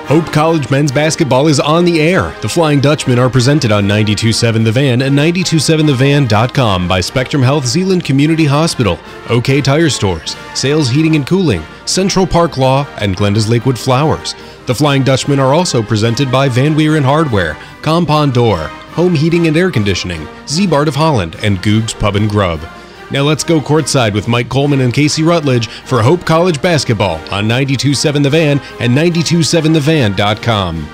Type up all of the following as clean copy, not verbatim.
Hope College men's basketball is on the air. The Flying Dutchmen are presented on 92.7 The Van and 92.7thevan.com by Spectrum Health Zeeland Community Hospital, OK Tire Stores, Sales Heating and Cooling, Central Park Law, and Glenda's Lakewood Flowers. The Flying Dutchmen are also presented by Van Wieren Hardware, Compound Door, Home Heating and Air Conditioning, Z-Bart of Holland, and Goog's Pub and Grub. Now let's go courtside with Mike Coleman and Casey Rutledge for Hope College basketball on 92.7 The Van and 92.7thevan.com.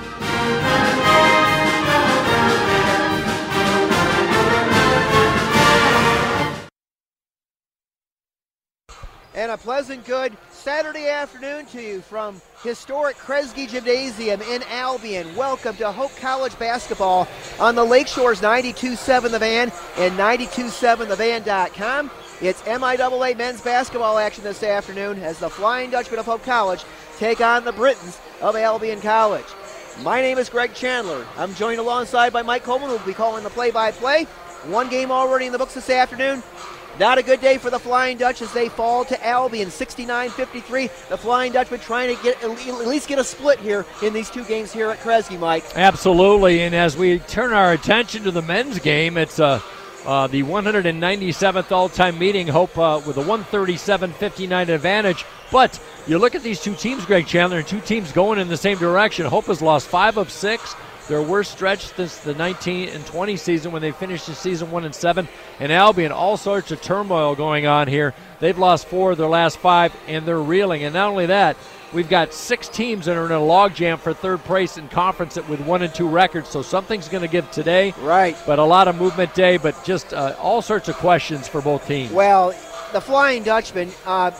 And a pleasant good Saturday afternoon to you from historic Kresge Gymnasium in Albion. Welcome to Hope College basketball on the Lakeshores 92.7 The Van and 92.7thevan.com. It's MIAA men's basketball action this afternoon as the Flying Dutchmen of Hope College take on the Britons of Albion College. My name is Greg Chandler. I'm joined alongside by Mike Coleman, who will be calling the play-by-play. One game already in the books this afternoon. Not a good day for the Flying Dutch as they fall to Albion, 69-53. The Flying Dutchmen trying to get at least get a split here in these two games here at Kresge, Mike. Absolutely, and as we turn our attention to the men's game, it's the 197th all-time meeting, Hope with a 137-59 advantage. But you look at these two teams, Greg Chandler, and two teams going in the same direction. Hope has lost 5 of 6. Their worst stretch since the 19 and 20 season when they finished the season 1-7. And Albion, all sorts of turmoil going on here. They've lost 4 of their last 5, and they're reeling. And not only that, we've got 6 teams that are in a logjam for third place in conference with 1-2 records. So something's going to give today. Right. But a lot of movement day, but just all sorts of questions for both teams. Well, the Flying Dutchmen have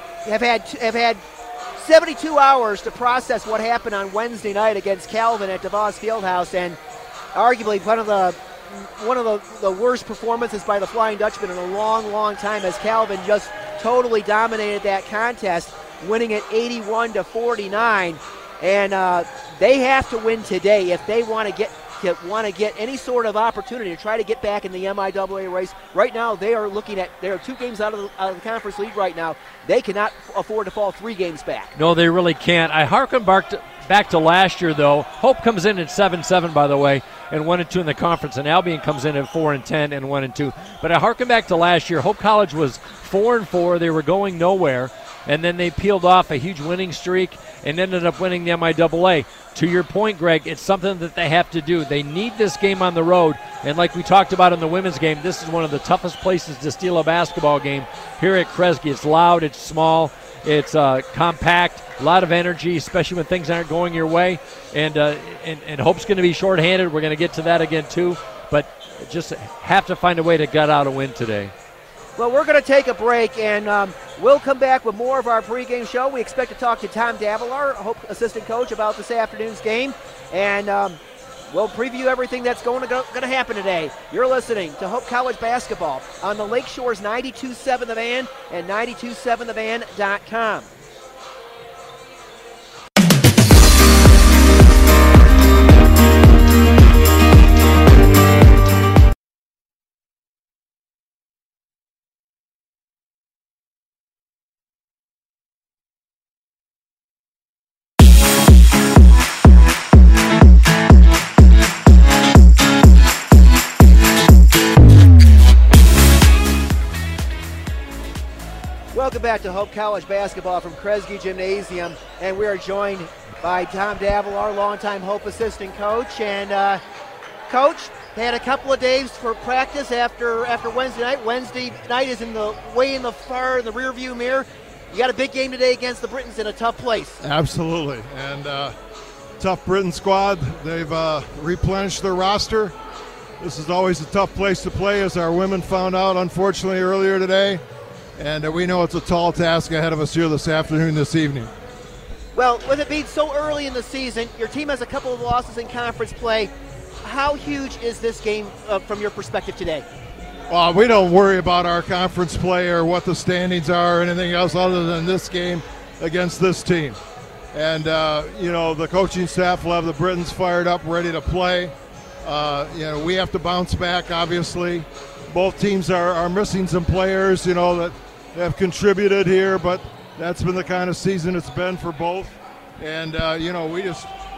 had 72 hours to process what happened on Wednesday night against Calvin at DeVos Fieldhouse, and arguably one of the worst performances by the Flying Dutchmen in a long time, as Calvin just totally dominated that contest, winning it 81-49. And they have to win today if they want to get any sort of opportunity to try to get back in the MIAA race. Right now, they are 2 games out of the conference lead right now. They cannot afford to fall 3 games back. No, they really can't. I harken back to last year, though. Hope comes in at 7-7, by the way, and 1-2 in the conference, and Albion comes in at 4-10 and 1-2. But I harken back to last year. Hope College was 4-4. They were going nowhere, and then they peeled off a huge winning streak and ended up winning the MIAA. To your point, Greg, it's something that they have to do. They need this game on the road, and like we talked about in the women's game, this is one of the toughest places to steal a basketball game here at Kresge. It's loud, it's small, it's compact, a lot of energy, especially when things aren't going your way, and Hope's going to be shorthanded. We're going to get to that again too, but just have to find a way to gut out a win today. Well, we're going to take a break, and we'll come back with more of our pregame show. We expect to talk to Tom Davilar, Hope assistant coach, about this afternoon's game, and we'll preview everything that's going to happen today. You're listening to Hope College basketball on the Lakeshores 92.7 The Van and 92.7thevan.com. Welcome back to Hope College basketball from Kresge Gymnasium, and we are joined by Tom Davilar, longtime Hope assistant coach. And Coach, had a couple of days for practice after Wednesday night. Wednesday night is in the rearview mirror. You got a big game today against the Britons in a tough place. Absolutely, and tough Britain squad. They've replenished their roster. This is always a tough place to play, as our women found out, unfortunately, earlier today. And we know it's a tall task ahead of us here this afternoon, this evening. Well, with it being so early in the season, your team has a couple of losses in conference play. How huge is this game from your perspective today? Well, we don't worry about our conference play or what the standings are or anything else other than this game against this team. And, the coaching staff will have the Britons fired up, ready to play. We have to bounce back, obviously. Both teams are missing some players, that have contributed here, but that's been the kind of season it's been for both. And, we just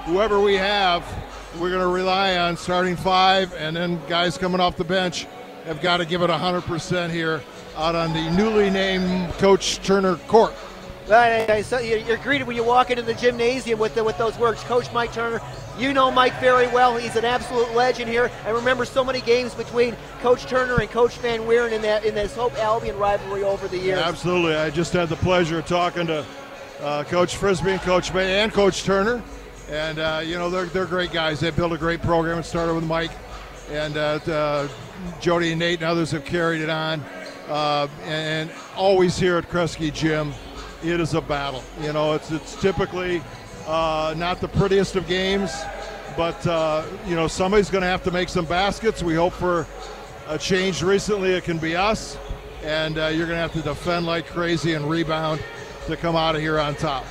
whoever we have, we're going to rely on starting 5, and then guys coming off the bench have got to give it 100% here out on the newly named Coach Turner court. Well, so you're greeted when you walk into the gymnasium with those words, Coach Mike Turner. You know Mike very well. He's an absolute legend here. I remember so many games between Coach Turner and Coach Van Weeren in this Hope Albion rivalry over the years. Yeah, absolutely. I just had the pleasure of talking to Coach Frisbee and Coach May and Coach Turner. And, they're great guys. They built a great program. It started with Mike. And Jody and Nate and others have carried it on. And always here at Kresge Gym, it is a battle. It's typically not the prettiest of games, but, somebody's going to have to make some baskets. We hope for a change recently. It can be us. And you're going to have to defend like crazy and rebound to come out of here on top.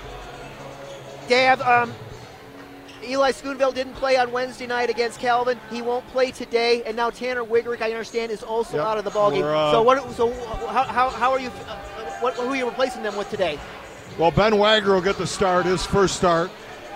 Dave, Eli Schoonville didn't play on Wednesday night against Calvin. He won't play today, and now Tanner Wigrick, I understand, is also out of the ballgame. How are you? Who are you replacing them with today? Well, Ben Wagner will get the start, his first start.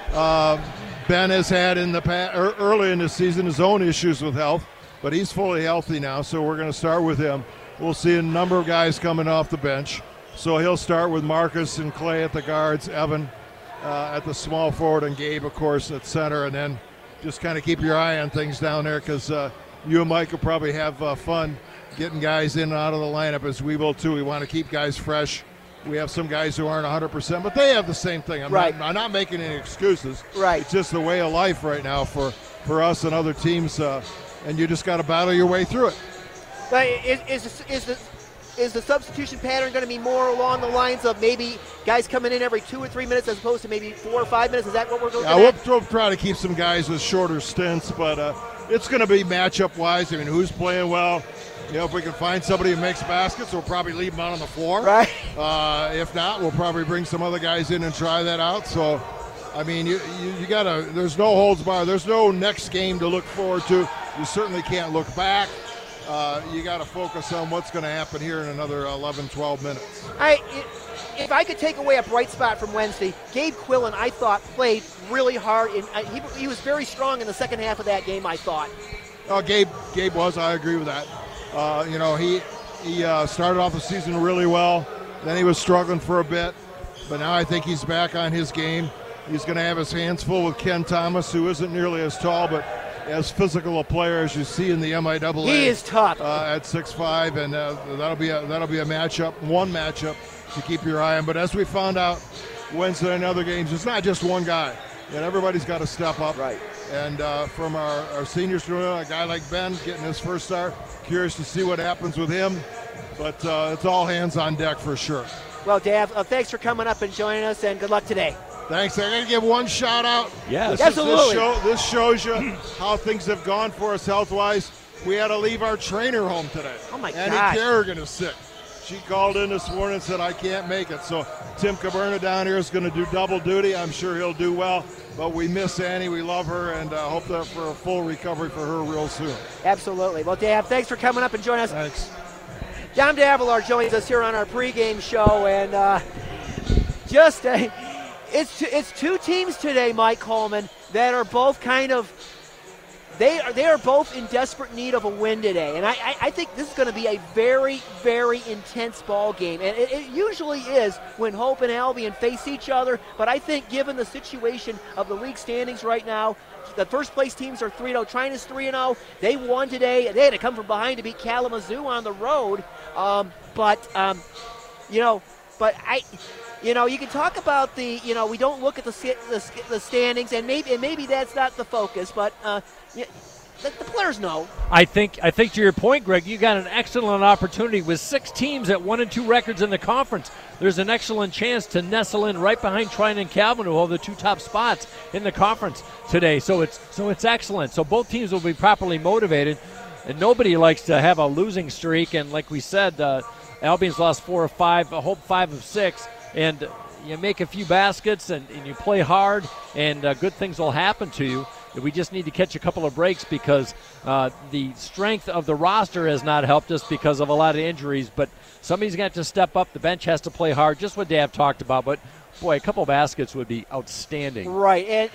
Ben has had early in the season his own issues with health, but he's fully healthy now, so we're going to start with him. We'll see a number of guys coming off the bench. So he'll start with Marcus and Clay at the guards, Evan at the small forward, and Gabe, of course, at center. And then just kind of keep your eye on things down there, because you and Mike will probably have fun getting guys in and out of the lineup, as we will too. We want to keep guys fresh. We have some guys who aren't 100%, but they have the same thing. I'm not making any excuses. Right. It's just the way of life right now for us and other teams, and you just got to battle your way through it. But is the substitution pattern going to be more along the lines of maybe guys coming in every 2 or 3 minutes as opposed to maybe 4 or 5 minutes? Is that what we're going to do? We'll try to keep some guys with shorter stints, but it's going to be matchup-wise. I mean, who's playing well? If we can find somebody who makes baskets, we'll probably leave them out on the floor. Right. If not, we'll probably bring some other guys in and try that out. So, I mean, you got to – there's no holds barred. There's no next game to look forward to. You certainly can't look back. You got to focus on what's going to happen here in another 11, 12 minutes. If I could take away a bright spot from Wednesday, Gabe Quillen, I thought, played really hard. He was very strong in the second half of that game, I thought. Oh, Gabe was. I agree with that. He started off the season really well. Then he was struggling for a bit. But now I think he's back on his game. He's going to have his hands full with Ken Thomas, who isn't nearly as tall, but as physical a player as you see in the MIAA. He is tough at 6'5", and that'll be a one matchup to keep your eye on. But as we found out Wednesday and other games, it's not just one guy, and everybody's got to step up. Right. And from our seniors, a guy like Ben getting his first start, curious to see what happens with him. But it's all hands on deck for sure. Well, Dav, thanks for coming up and joining us, and good luck today. Thanks. I'm going to give one shout out. Yes, absolutely. This shows you how things have gone for us health-wise. We had to leave our trainer home today. Oh, my God. Annie Kerrigan is sick. She called in this morning and said, I can't make it. So Tim Caberna down here is going to do double duty. I'm sure he'll do well. But we miss Annie. We love her, and hope that for a full recovery for her real soon. Absolutely. Well, Dav, thanks for coming up and joining us. Thanks. Dom Davila joins us here on our pregame show, and it's two teams today, Mike Coleman, that are both kind of they are both in desperate need of a win today, and I think this is going to be a very, very intense ball game, and it usually is when Hope and Albion face each other. But I think given the situation of the league standings right now, the first place teams are 3-0. Trina's 3-0. They won today. They had to come from behind to beat Kalamazoo on the road. You can talk about we don't look at the standings, and maybe that's not the focus, but the players know. I think to your point, Greg, you got an excellent opportunity with 6 teams at 1-2 records in the conference. There's an excellent chance to nestle in right behind Trina and Calvin, who hold the 2 top spots in the conference today. So it's excellent. So both teams will be properly motivated, and nobody likes to have a losing streak. And like we said, Albion's lost 4 of 5, Hope 5 of 6, and you make a few baskets and you play hard, and good things will happen to you. We just need to catch a couple of breaks because the strength of the roster has not helped us because of a lot of injuries. But somebody's going to have to step up. The bench has to play hard, just what Dav talked about. But boy, a couple baskets would be outstanding. Right, and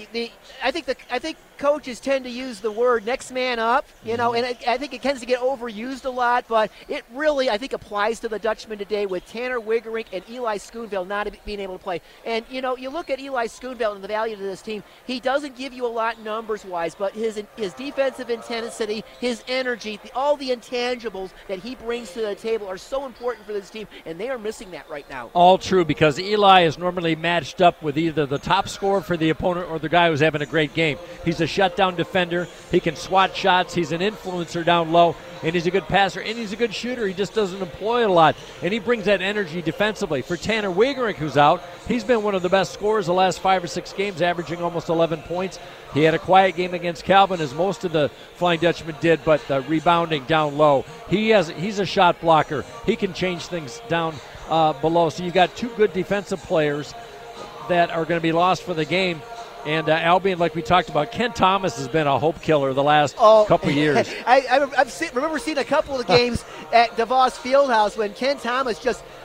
I think coaches tend to use the word next man up, and I think it tends to get overused a lot, but it really, I think, applies to the Dutchman today with Tanner Wigerink and Eli Schoonveld not being able to play. And, you look at Eli Schoonveld and the value to this team. He doesn't give you a lot numbers-wise, but his defensive intensity, his energy, all the intangibles that he brings to the table are so important for this team, and they are missing that right now. All true, because Eli is normally matched up with either the top scorer for the opponent or the guy who's having a great game. He's a shutdown defender. He can swat shots. He's an influencer down low, and he's a good passer, and he's a good shooter. He just doesn't employ it a lot, and he brings that energy defensively. For Tanner Wigerink, who's out, he's been one of the best scorers the last 5 or 6 games, averaging almost 11 points. He had a quiet game against Calvin, as most of the Flying Dutchman did, but rebounding down low. He's a shot blocker. He can change things down below. So you've got 2 good defensive players that are going to be lost for the game. And Albion, like we talked about, Ken Thomas has been a hope killer the last couple of years. I remember seeing a couple of games at DeVos Fieldhouse when Ken Thomas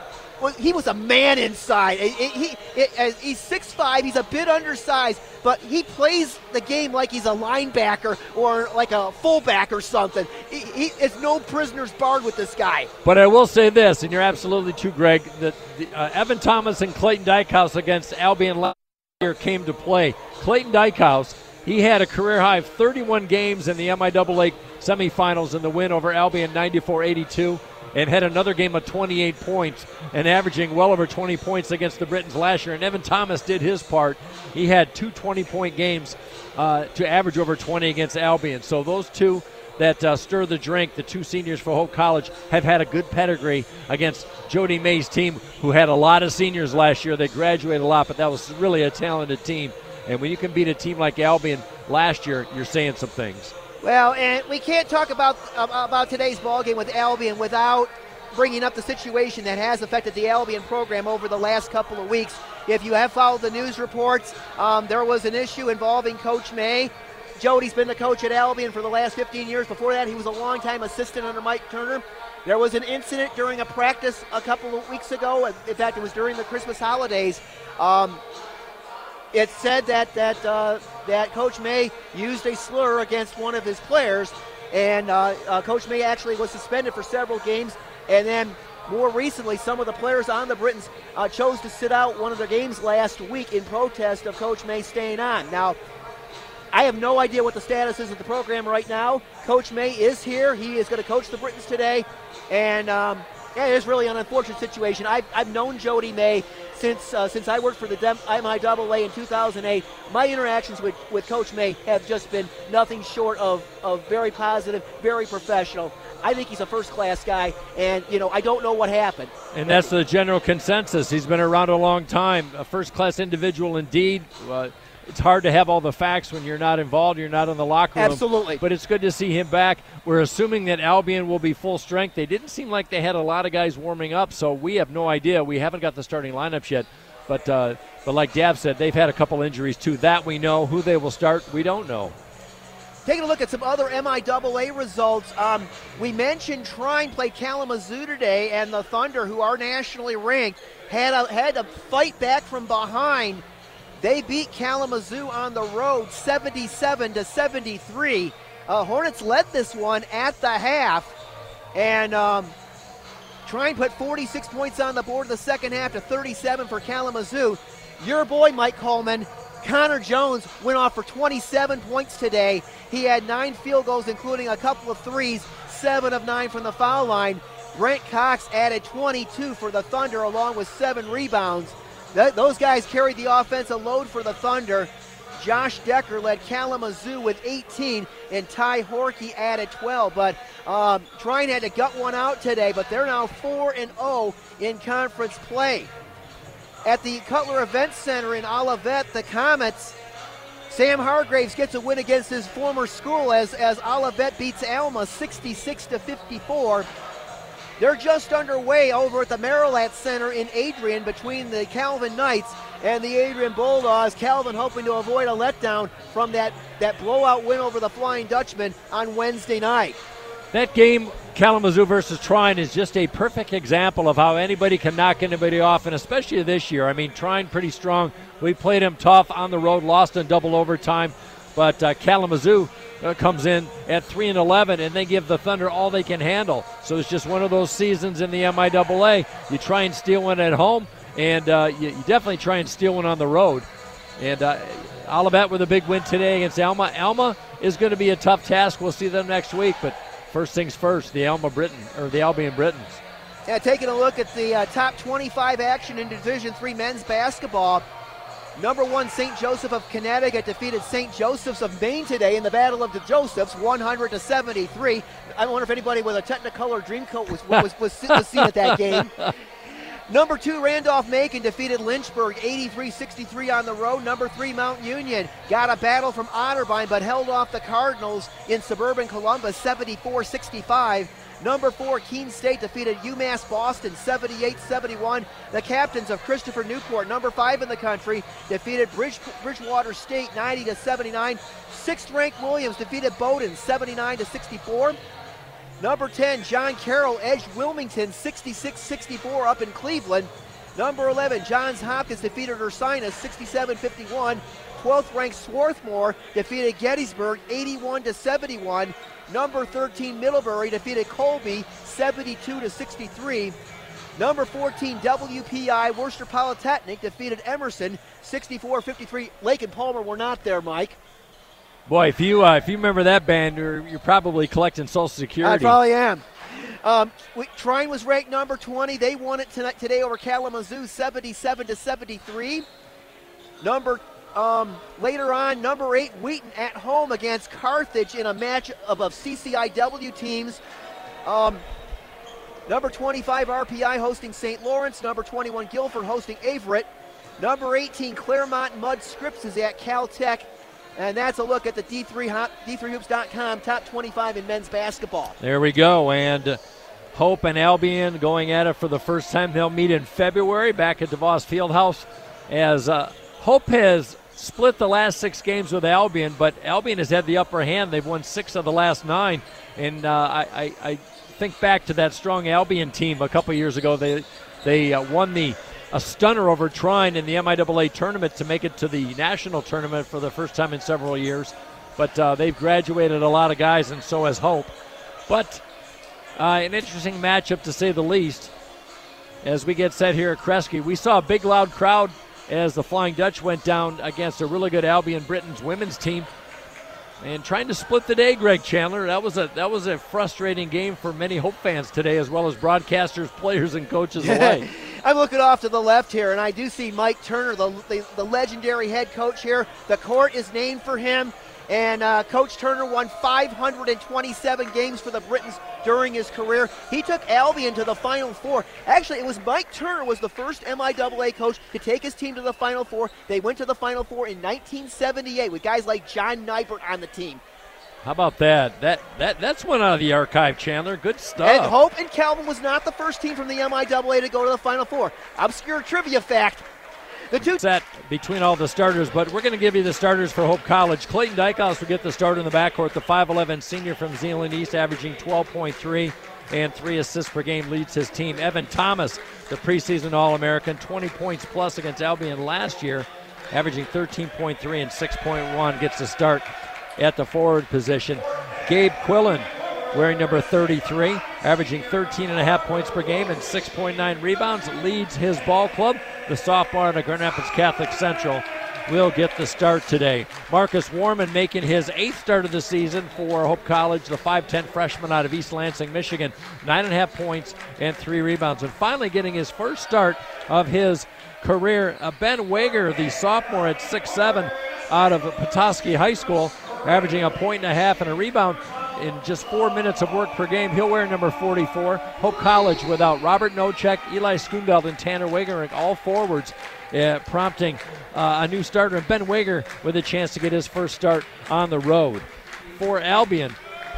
he was a man inside. He's 6'5", he's a bit undersized, but he plays the game like he's a linebacker or like a fullback or something. It's no prisoners barred with this guy. But I will say this, and you're absolutely true, Greg, that Evan Thomas and Clayton Dykehouse against Albion last year came to play. Clayton Dykehouse, he had a career-high of 31 games in the MIAA semifinals in the win over Albion 94-82. And had another game of 28 points and averaging well over 20 points against the Britons last year. And Evan Thomas did his part. He had 2 20-point games to average over 20 against Albion. So those two that stir the drink, the 2 seniors for Hope College, have had a good pedigree against Jody May's team, who had a lot of seniors last year. They graduated a lot, but that was really a talented team. And when you can beat a team like Albion last year, you're saying some things. Well, and we can't talk about today's ballgame with Albion without bringing up the situation that has affected the Albion program over the last couple of weeks. If you have followed the news reports, there was an issue involving Coach May. Jody's been the coach at Albion for the last 15 years. Before that, he was a longtime assistant under Mike Turner. There was an incident during a practice a couple of weeks ago. In fact, it was during the Christmas holidays. It said that Coach May used a slur against one of his players, and Coach May actually was suspended for several games. And then more recently, some of the players on the Britons chose to sit out one of their games last week in protest of Coach May staying on. Now, I have no idea what the status is of the program right now. Coach May is here. He is going to coach the Britons today, and it is really an unfortunate situation. I've known Jody May since I worked for the MIAA in 2008. My interactions with Coach May have just been nothing short of very positive, very professional. I think he's a first-class guy, and, I don't know what happened. And that's the general consensus. He's been around a long time, a first-class individual indeed. It's hard to have all the facts when you're not involved, you're not in the locker room. Absolutely. But it's good to see him back. We're assuming that Albion will be full strength. They didn't seem like they had a lot of guys warming up, so we have no idea. We haven't got the starting lineups yet. But like Dab said, they've had a couple injuries too. That we know. Who they will start, we don't know. Taking a look at some other MIAA results, we mentioned Trine played Kalamazoo today, and the Thunder, who are nationally ranked, had to fight back from behind. They beat Kalamazoo on the road 77-73. Hornets led this one at the half, and Trine put 46 points on the board in the second half to 37 for Kalamazoo. Your boy, Mike Coleman, Connor Jones, went off for 27 points today. He had 9 field goals, including a couple of threes, 7 of 9 from the foul line. Brent Cox added 22 for the Thunder, along with 7 rebounds. Those guys carried the offensive load for the Thunder. Josh Decker led Kalamazoo with 18, and Ty Horkey added 12. But Trine had to gut one out today, but they're now 4-0 in conference play. At the Cutler Event Center in Olivet, the Comets, Sam Hargraves gets a win against his former school as Olivet beats Alma 66-54. They're just underway over at the Marilat Center in Adrian between the Calvin Knights and the Adrian Bulldogs. Calvin hoping to avoid a letdown from that blowout win over the Flying Dutchman on Wednesday night. That game, Kalamazoo versus Trine, is just a perfect example of how anybody can knock anybody off, and especially this year. I mean, Trine pretty strong. We played them tough on the road, lost in double overtime, but Kalamazoo comes in at 3-11, and they give the Thunder all they can handle. So it's just one of those seasons in the MIAA. You try and steal one at home, and you definitely try and steal one on the road. And Olivet with a big win today against Alma. Alma is going to be a tough task. We'll see them next week, but first things first, the Albion Britons. Yeah, taking a look at the top 25 action in Division III men's basketball. Number 1, St. Joseph of Connecticut defeated St. Joseph's of Maine today in the Battle of the Josephs, 100-73. I wonder if anybody with a Technicolor Dreamcoat was seen at that game. Number 2, Randolph-Macon defeated Lynchburg 83-63 on the road. Number 3, Mount Union got a battle from Otterbein but held off the Cardinals in suburban Columbus 74-65. Number 4, Keene State defeated UMass Boston 78-71. The captains of Christopher Newport, number 5 in the country, defeated Bridgewater State 90-79. 6th-ranked Williams defeated Bowdoin 79-64. Number 10, John Carroll edged Wilmington 66-64 up in Cleveland. Number 11, Johns Hopkins defeated Ursinus 67-51. 12th-ranked Swarthmore defeated Gettysburg 81-71. Number 13, Middlebury defeated Colby 72-63. Number 14, WPI Worcester Polytechnic defeated Emerson 64-53. Lake and Palmer were not there, Mike. Boy, if you remember that band, you're probably collecting Social Security. I probably am. Trine was ranked number 20. They won it today over Kalamazoo 77-73. Later on, number 8, Wheaton at home against Carthage in a match of CCIW teams. Number 25, RPI hosting St. Lawrence. Number 21, Guilford hosting Averett. Number 18, Claremont Mud Scripps is at Caltech. And that's a look at the D3Hoops.com top 25 in men's basketball. There we go. And Hope and Albion going at it for the first time. They'll meet in February back at DeVos Fieldhouse, as Hope has split the last 6 games with Albion, but Albion has had the upper hand. They've won 6 of the last 9. And I think back to that strong Albion team a couple years ago. They won a stunner over Trine in the MIAA tournament to make it to the national tournament for the first time in several years. But they've graduated a lot of guys, and so has Hope. But an interesting matchup, to say the least, as we get set here at Kresge. We saw a big, loud crowd as the Flying Dutch went down against a really good Albion Britons women's team. And trying to split the day, Greg Chandler. That was a frustrating game for many Hope fans today, as well as broadcasters, players, and coaches alike. I'm looking off to the left here, and I do see Mike Turner, the legendary head coach here. The court is named for him, and Coach Turner won 527 games for the Britons during his career. He took Albion to the Final Four. Actually, it was Mike Turner was the first MIAA coach to take his team to the Final Four. They went to the Final Four in 1978 with guys like John Nybert on the team. How about that? That's one out of the archive, Chandler. Good stuff. And Hope and Calvin was not the first team from the MIAA to go to the Final Four. Obscure trivia fact. The two set between all the starters, but we're going to give you the starters for Hope College. Clayton Dykehouse will get the start in the backcourt. The 5'11 senior from Zeeland East, averaging 12.3 and 3 assists per game, leads his team. Evan Thomas, the preseason All-American, 20 points plus against Albion last year, averaging 13.3 and 6.1, gets the start at the forward position. Gabe Quillen, wearing number 33, averaging 13.5 points per game and 6.9 rebounds, leads his ball club. The sophomore out of Grand Rapids Catholic Central will get the start today. Marcus Warman making his 8th start of the season for Hope College, the 5'10 freshman out of East Lansing, Michigan, 9.5 points and 3 rebounds. And finally getting his first start of his career, Ben Wager, the sophomore at 6'7 out of Petoskey High School, averaging 1.5 points and a rebound in just 4 minutes of work per game. He'll wear number 44. Hope College without Robert Nocek, Eli Schoonveld, and Tanner Wager, all forwards, prompting a new starter. And Ben Wager with a chance to get his first start on the road. For Albion,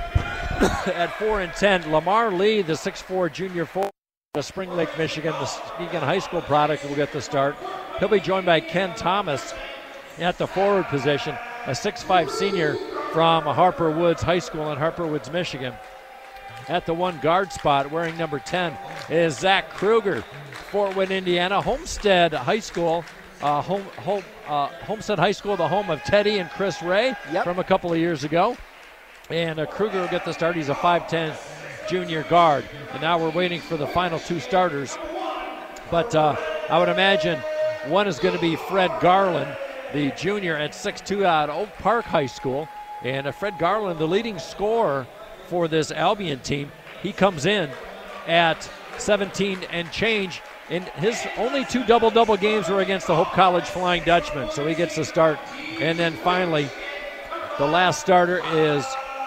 at 4-10, Lamar Lee, the 6'4 junior forward of Spring Lake, Michigan, the Muskegon High School product, will get the start. He'll be joined by Ken Thomas at the forward position, a 6'5 senior from Harper Woods High School in Harper Woods, Michigan. at the one guard spot, wearing number 10, is Zach Kruger. Fort Wayne, Indiana. Homestead High School. Homestead High School, the home of Teddy and Chris Ray from a couple of years ago. And Kruger will get the start. He's a 5'10 junior guard. And now we're waiting for the final two starters. But I would imagine one is going to be Fred Garland, the junior at 6'2 out of Oak Park High School. And Fred Garland, the leading scorer for this Albion team, he comes in at 17 and change. And his only two double-double games were against the Hope College Flying Dutchman, so he gets the start. And then finally, the last starter is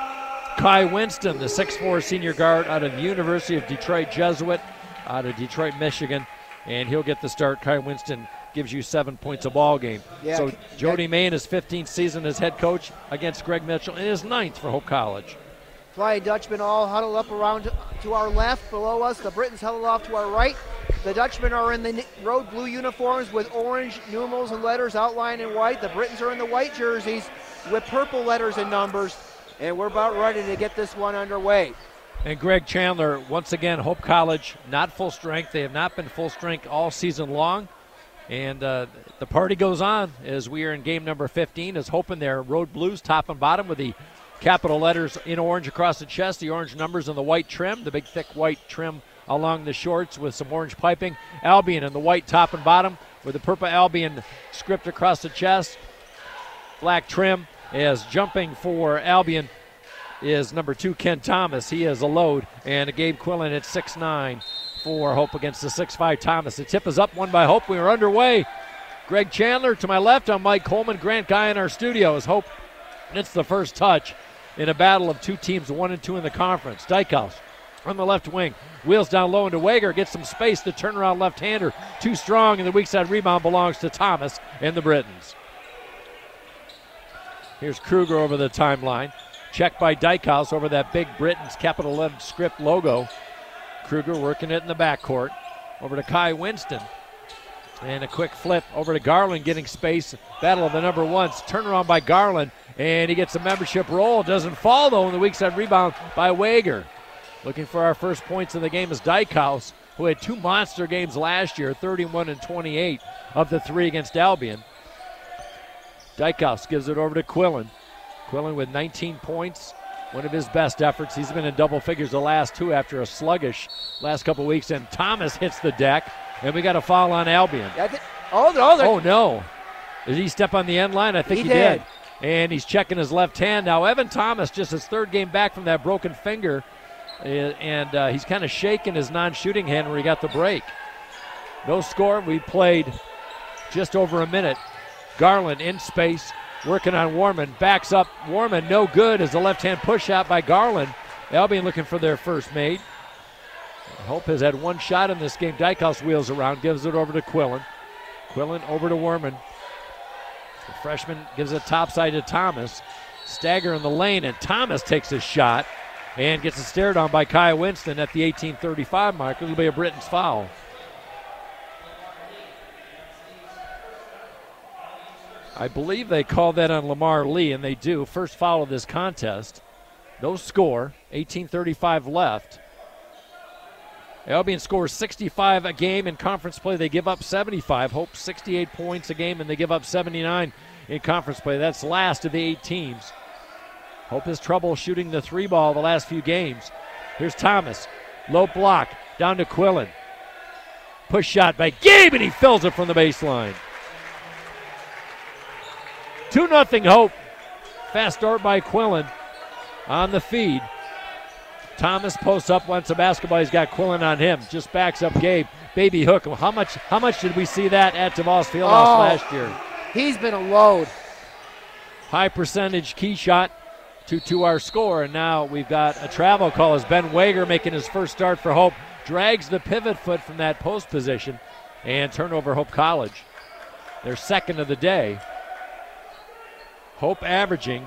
Kai Winston, the 6'4 senior guard out of the University of Detroit Jesuit, out of Detroit, Michigan, and he'll get the start. Kai Winston gives you 7 points a ball game. Yeah, so Jody May in his 15th season as head coach against Greg Mitchell in his 9th for Hope College. Flying Dutchmen all huddled up around to our left below us. The Britons huddled off to our right. The Dutchmen are in the road blue uniforms with orange numerals and letters outlined in white. The Britons are in the white jerseys with purple letters and numbers. And we're about ready to get this one underway. And Greg Chandler, once again, Hope College, not full strength. They have not been full strength all season long. And the party goes on as we are in game number 15, as Hope in their road blues, top and bottom, with the capital letters in orange across the chest, the orange numbers and the white trim, the big thick white trim along the shorts with some orange piping. Albion in the white top and bottom with the purple Albion script across the chest. Black trim. As jumping for Albion is number 2, Ken Thomas. He is a load. And Gabe Quillen at 6'9 for Hope against the 6'5 Thomas. The tip is up, one by Hope. We are underway. Greg Chandler to my left. I'm Mike Coleman. Grant Guy in our studio as Hope gets the first touch in a battle of two teams, 1 and 2 in the conference. Dykhouse on the left wing. Wheels down low into Wager. Gets some space. The turnaround left-hander. Too strong, and the weak side rebound belongs to Thomas and the Britons. Here's Kruger over the timeline. Checked by Dykhouse over that big Britons capital letter script logo. Kruger working it in the backcourt. Over to Kai Winston. And a quick flip over to Garland, getting space. Battle of the number ones. Turnaround by Garland. And he gets a membership roll. Doesn't fall, though, in the weak side rebound by Wager. Looking for our first points in the game is Dykhouse, who had 2 monster games last year, 31 and 28 of the 3 against Albion. Dykhouse gives it over to Quillen. Quillen with 19 points, one of his best efforts. He's been in double figures the last 2 after a sluggish last couple weeks. And Thomas hits the deck, and we got a foul on Albion. Oh, no. Did he step on the end line? I think he did. And he's checking his left hand. Now, Evan Thomas, just his 3rd game back from that broken finger, and he's kind of shaking his non-shooting hand where he got the break. No score. We played just over a minute. Garland in space, working on Warman. Backs up. Warman no good as a left-hand push out by Garland. Albion looking for their first made. Hope has had 1 shot in this game. Dykhouse wheels around, gives it over to Quillen. Quillen over to Warman. The freshman gives it topside to Thomas. Stagger in the lane, and Thomas takes a shot and gets it stared on by Kai Winston at the 18:35 mark. It'll be a Britons foul. I believe they call that on Lamar Lee, and they do. First foul of this contest. No score. 18:35 left. Albion scores 65 a game in conference play. They give up 75. Hope 68 points a game, and they give up 79 in conference play. That's last of the 8 teams. Hope has trouble shooting the 3 ball the last few games. Here's Thomas. Low block. Down to Quillen. Push shot by Gabe, and he fills it from the baseline. 2-0 Hope. Fast start by Quillen on the feed. Thomas posts up, wants a basketball. He's got Quillen on him. Just backs up Gabe. Baby hook. How much did we see that at DeVos Fieldhouse last year? He's been a load. High percentage key shot to our score. And now we've got a travel call as Ben Wager making his first start for Hope. Drags the pivot foot from that post position. And turnover Hope College. Their second of the day. Hope averaging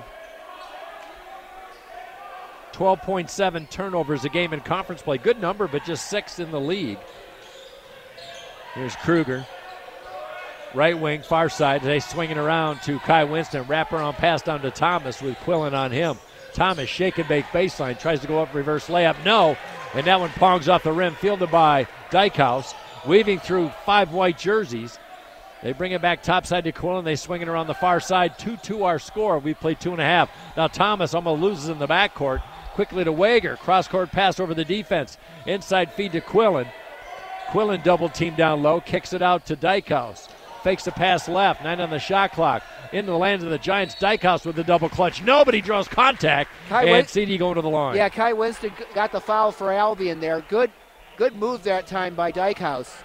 12.7 turnovers a game in conference play. Good number, but just 6th in the league. Here's Kruger. Right wing, far side. They swinging around to Kai Winston. Wraparound pass down to Thomas with Quillen on him. Thomas, shake and bake baseline, tries to go up reverse layup. No. And that one pongs off the rim, fielded by Dykehouse. Weaving through 5 white jerseys. They bring it back topside to Quillen. They swing it around the far side. 2-2 our score. We played 2.5. Now Thomas almost loses in the backcourt. Quickly to Wager. Cross-court pass over the defense. Inside feed to Quillen. Quillen double team down low. Kicks it out to Dykehouse. Fakes the pass left. 9 on the shot clock. Into the lands of the Giants. Dykehouse with the double clutch. Nobody draws contact. And CD going to the line. Yeah, Kai Winston got the foul for Albion there. Good move that time by Dykehouse.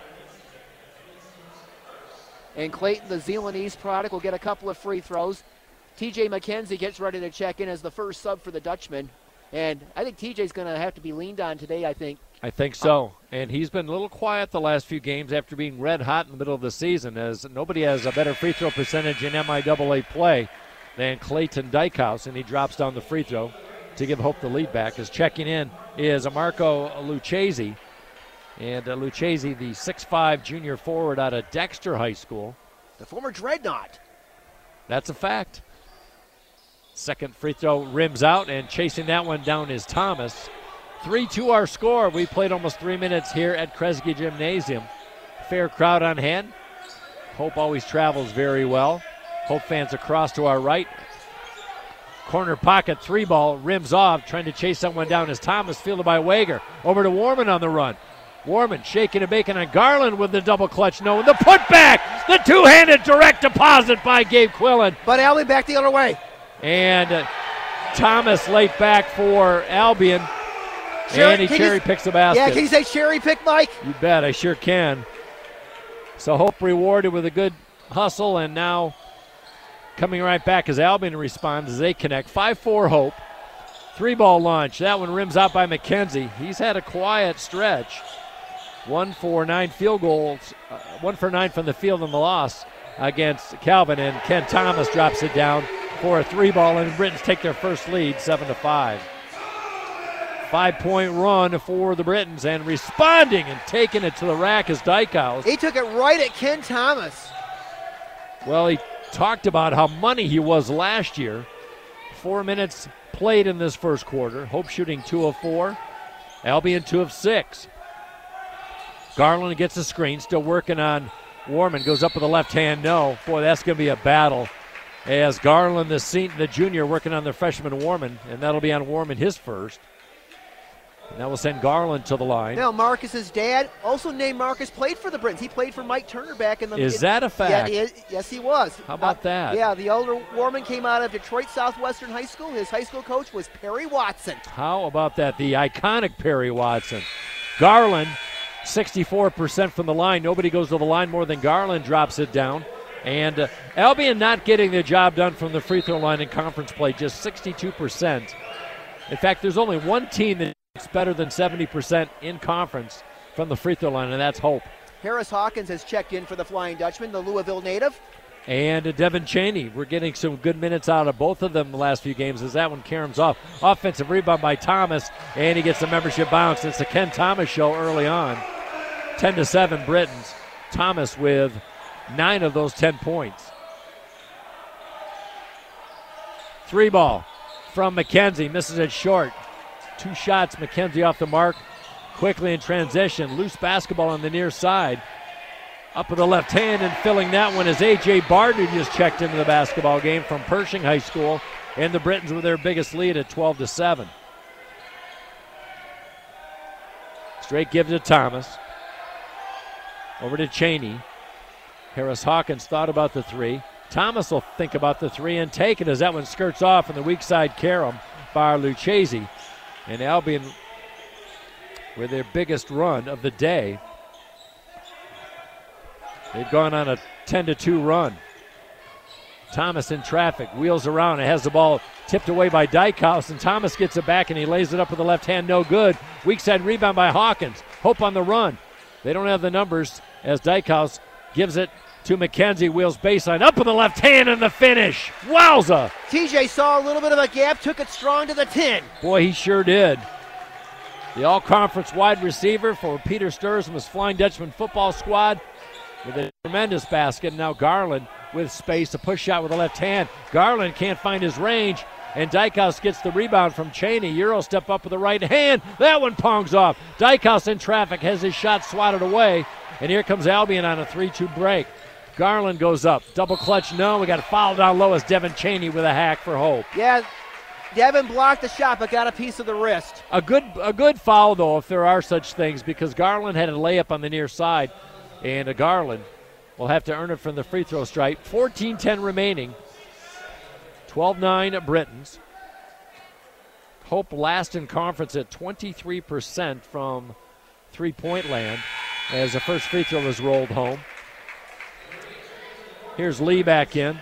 And Clayton, the Zeeland East product, will get a couple of free throws. TJ McKenzie gets ready to check in as the first sub for the Dutchman. And I think TJ's going to have to be leaned on today, I think. I think so. And he's been a little quiet the last few games after being red hot in the middle of the season, as nobody has a better free throw percentage in MIAA play than Clayton Dykehouse, and he drops down the free throw to give Hope the lead back. As checking in is Marco Lucchese. And Lucchese, the 6'5 junior forward out of Dexter High School. The former Dreadnought. That's a fact. Second free throw rims out, and chasing that one down is Thomas. 3-2 our score. We played almost 3 minutes here at Kresge Gymnasium. Fair crowd on hand. Hope always travels very well. Hope fans across to our right. Corner pocket, 3-ball, rims off, trying to chase someone down as Thomas, fielded by Wager. Over to Warman on the run. Warman shaking and baking on Garland with the double clutch. No, and the putback, the two-handed direct deposit by Gabe Quillen. But Albion back the other way. And Thomas late back for Albion. And he cherry picks the basket. Yeah, can you say cherry pick, Mike? You bet, I sure can. So Hope rewarded with a good hustle, and now coming right back as Albion responds as they connect. 5-4 Hope. 3-ball launch. That one rims out by McKenzie. He's had a quiet stretch. 1 for 9 field goals. 1 for 9 from the field in the loss against Calvin, and Ken Thomas drops it down for a 3-ball, and the Britons take their first lead, 7-5. 5-point run for the Britons, and responding and taking it to the rack is Dykehouse. He took it right at Ken Thomas. Well, he talked about how money he was last year. 4 minutes played in this first quarter. Hope shooting 2 of 4. Albion 2 of 6. Garland gets the screen, still working on Warman. Goes up with the left hand, no. Boy, that's going to be a battle. As Garland, the junior, working on the freshman Warman, and that'll be on Warman, his first. And that will send Garland to the line. Now, Marcus's dad, also named Marcus, played for the Britons. He played for Mike Turner back in the... Is that a fact? Yeah, yes, he was. How about that? Yeah, the older Warman came out of Detroit Southwestern High School. His high school coach was Perry Watson. How about that? The iconic Perry Watson. Garland, 64% from the line. Nobody goes to the line more than Garland drops it down. And Albion not getting the job done from the free throw line in conference play, just 62%. In fact, there's only one team that's better than 70% in conference from the free throw line, and that's Hope. Harris Hawkins has checked in for the Flying Dutchman, the Louisville native. And Devin Cheney. We're getting some good minutes out of both of them the last few games as that one caroms off. Offensive rebound by Thomas, and he gets the membership bounce. It's the Ken Thomas show early on. 10-7 Britons. Thomas with 9 of those 10 points. 3-ball from McKenzie. Misses it short. 2 shots. McKenzie off the mark. Quickly in transition. Loose basketball on the near side. Up with the left hand and filling that one is A.J. Barden, who just checked into the basketball game from Pershing High School. And the Britons with their biggest lead at 12-7. Straight give to Thomas. Over to Cheney. Harris Hawkins thought about the 3. Thomas will think about the 3 and take it as that one skirts off in the weak side carom by Lucchese. And Albion with their biggest run of the day. They've gone on a 10-2 run. Thomas in traffic, wheels around and has the ball tipped away by Dykehouse, and Thomas gets it back and he lays it up with the left hand, no good. Weak side rebound by Hawkins. Hope on the run. They don't have the numbers as Dykehouse gives it to McKenzie, wheels baseline, up with the left hand and the finish. Wowza! TJ saw a little bit of a gap, took it strong to the 10. Boy, he sure did. The all-conference wide receiver for Peter Stursman's Flying Dutchman football squad with a tremendous basket. Now Garland with space, a push shot with the left hand. Garland can't find his range. and Dykhouse gets the rebound from Cheney. Euro step up with the right hand. That one pongs off. Dykhouse in traffic, has his shot swatted away, and here comes Albion on a 3-2 break. Garland goes up. Double clutch, no. We got a foul down low as Devin Cheney with a hack for Hope. Yeah, Devin blocked the shot but got a piece of the wrist. A good foul, though, if there are such things, because Garland had a layup on the near side, and Garland will have to earn it from the free throw stripe. 14-10 remaining. 12-9 Britons. Hope last in conference at 23% from three-point land as the first free throw was rolled home. Here's Lee back in.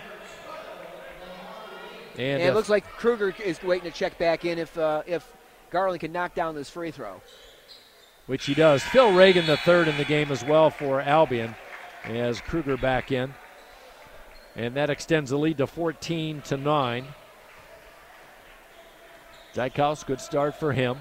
And it looks like Kruger is waiting to check back in if Garland can knock down this free throw. Which he does. Phil Reagan, the third in the game as well for Albion, as Kruger back in. And that extends the lead to 14-9. Dykhouse, good start for him.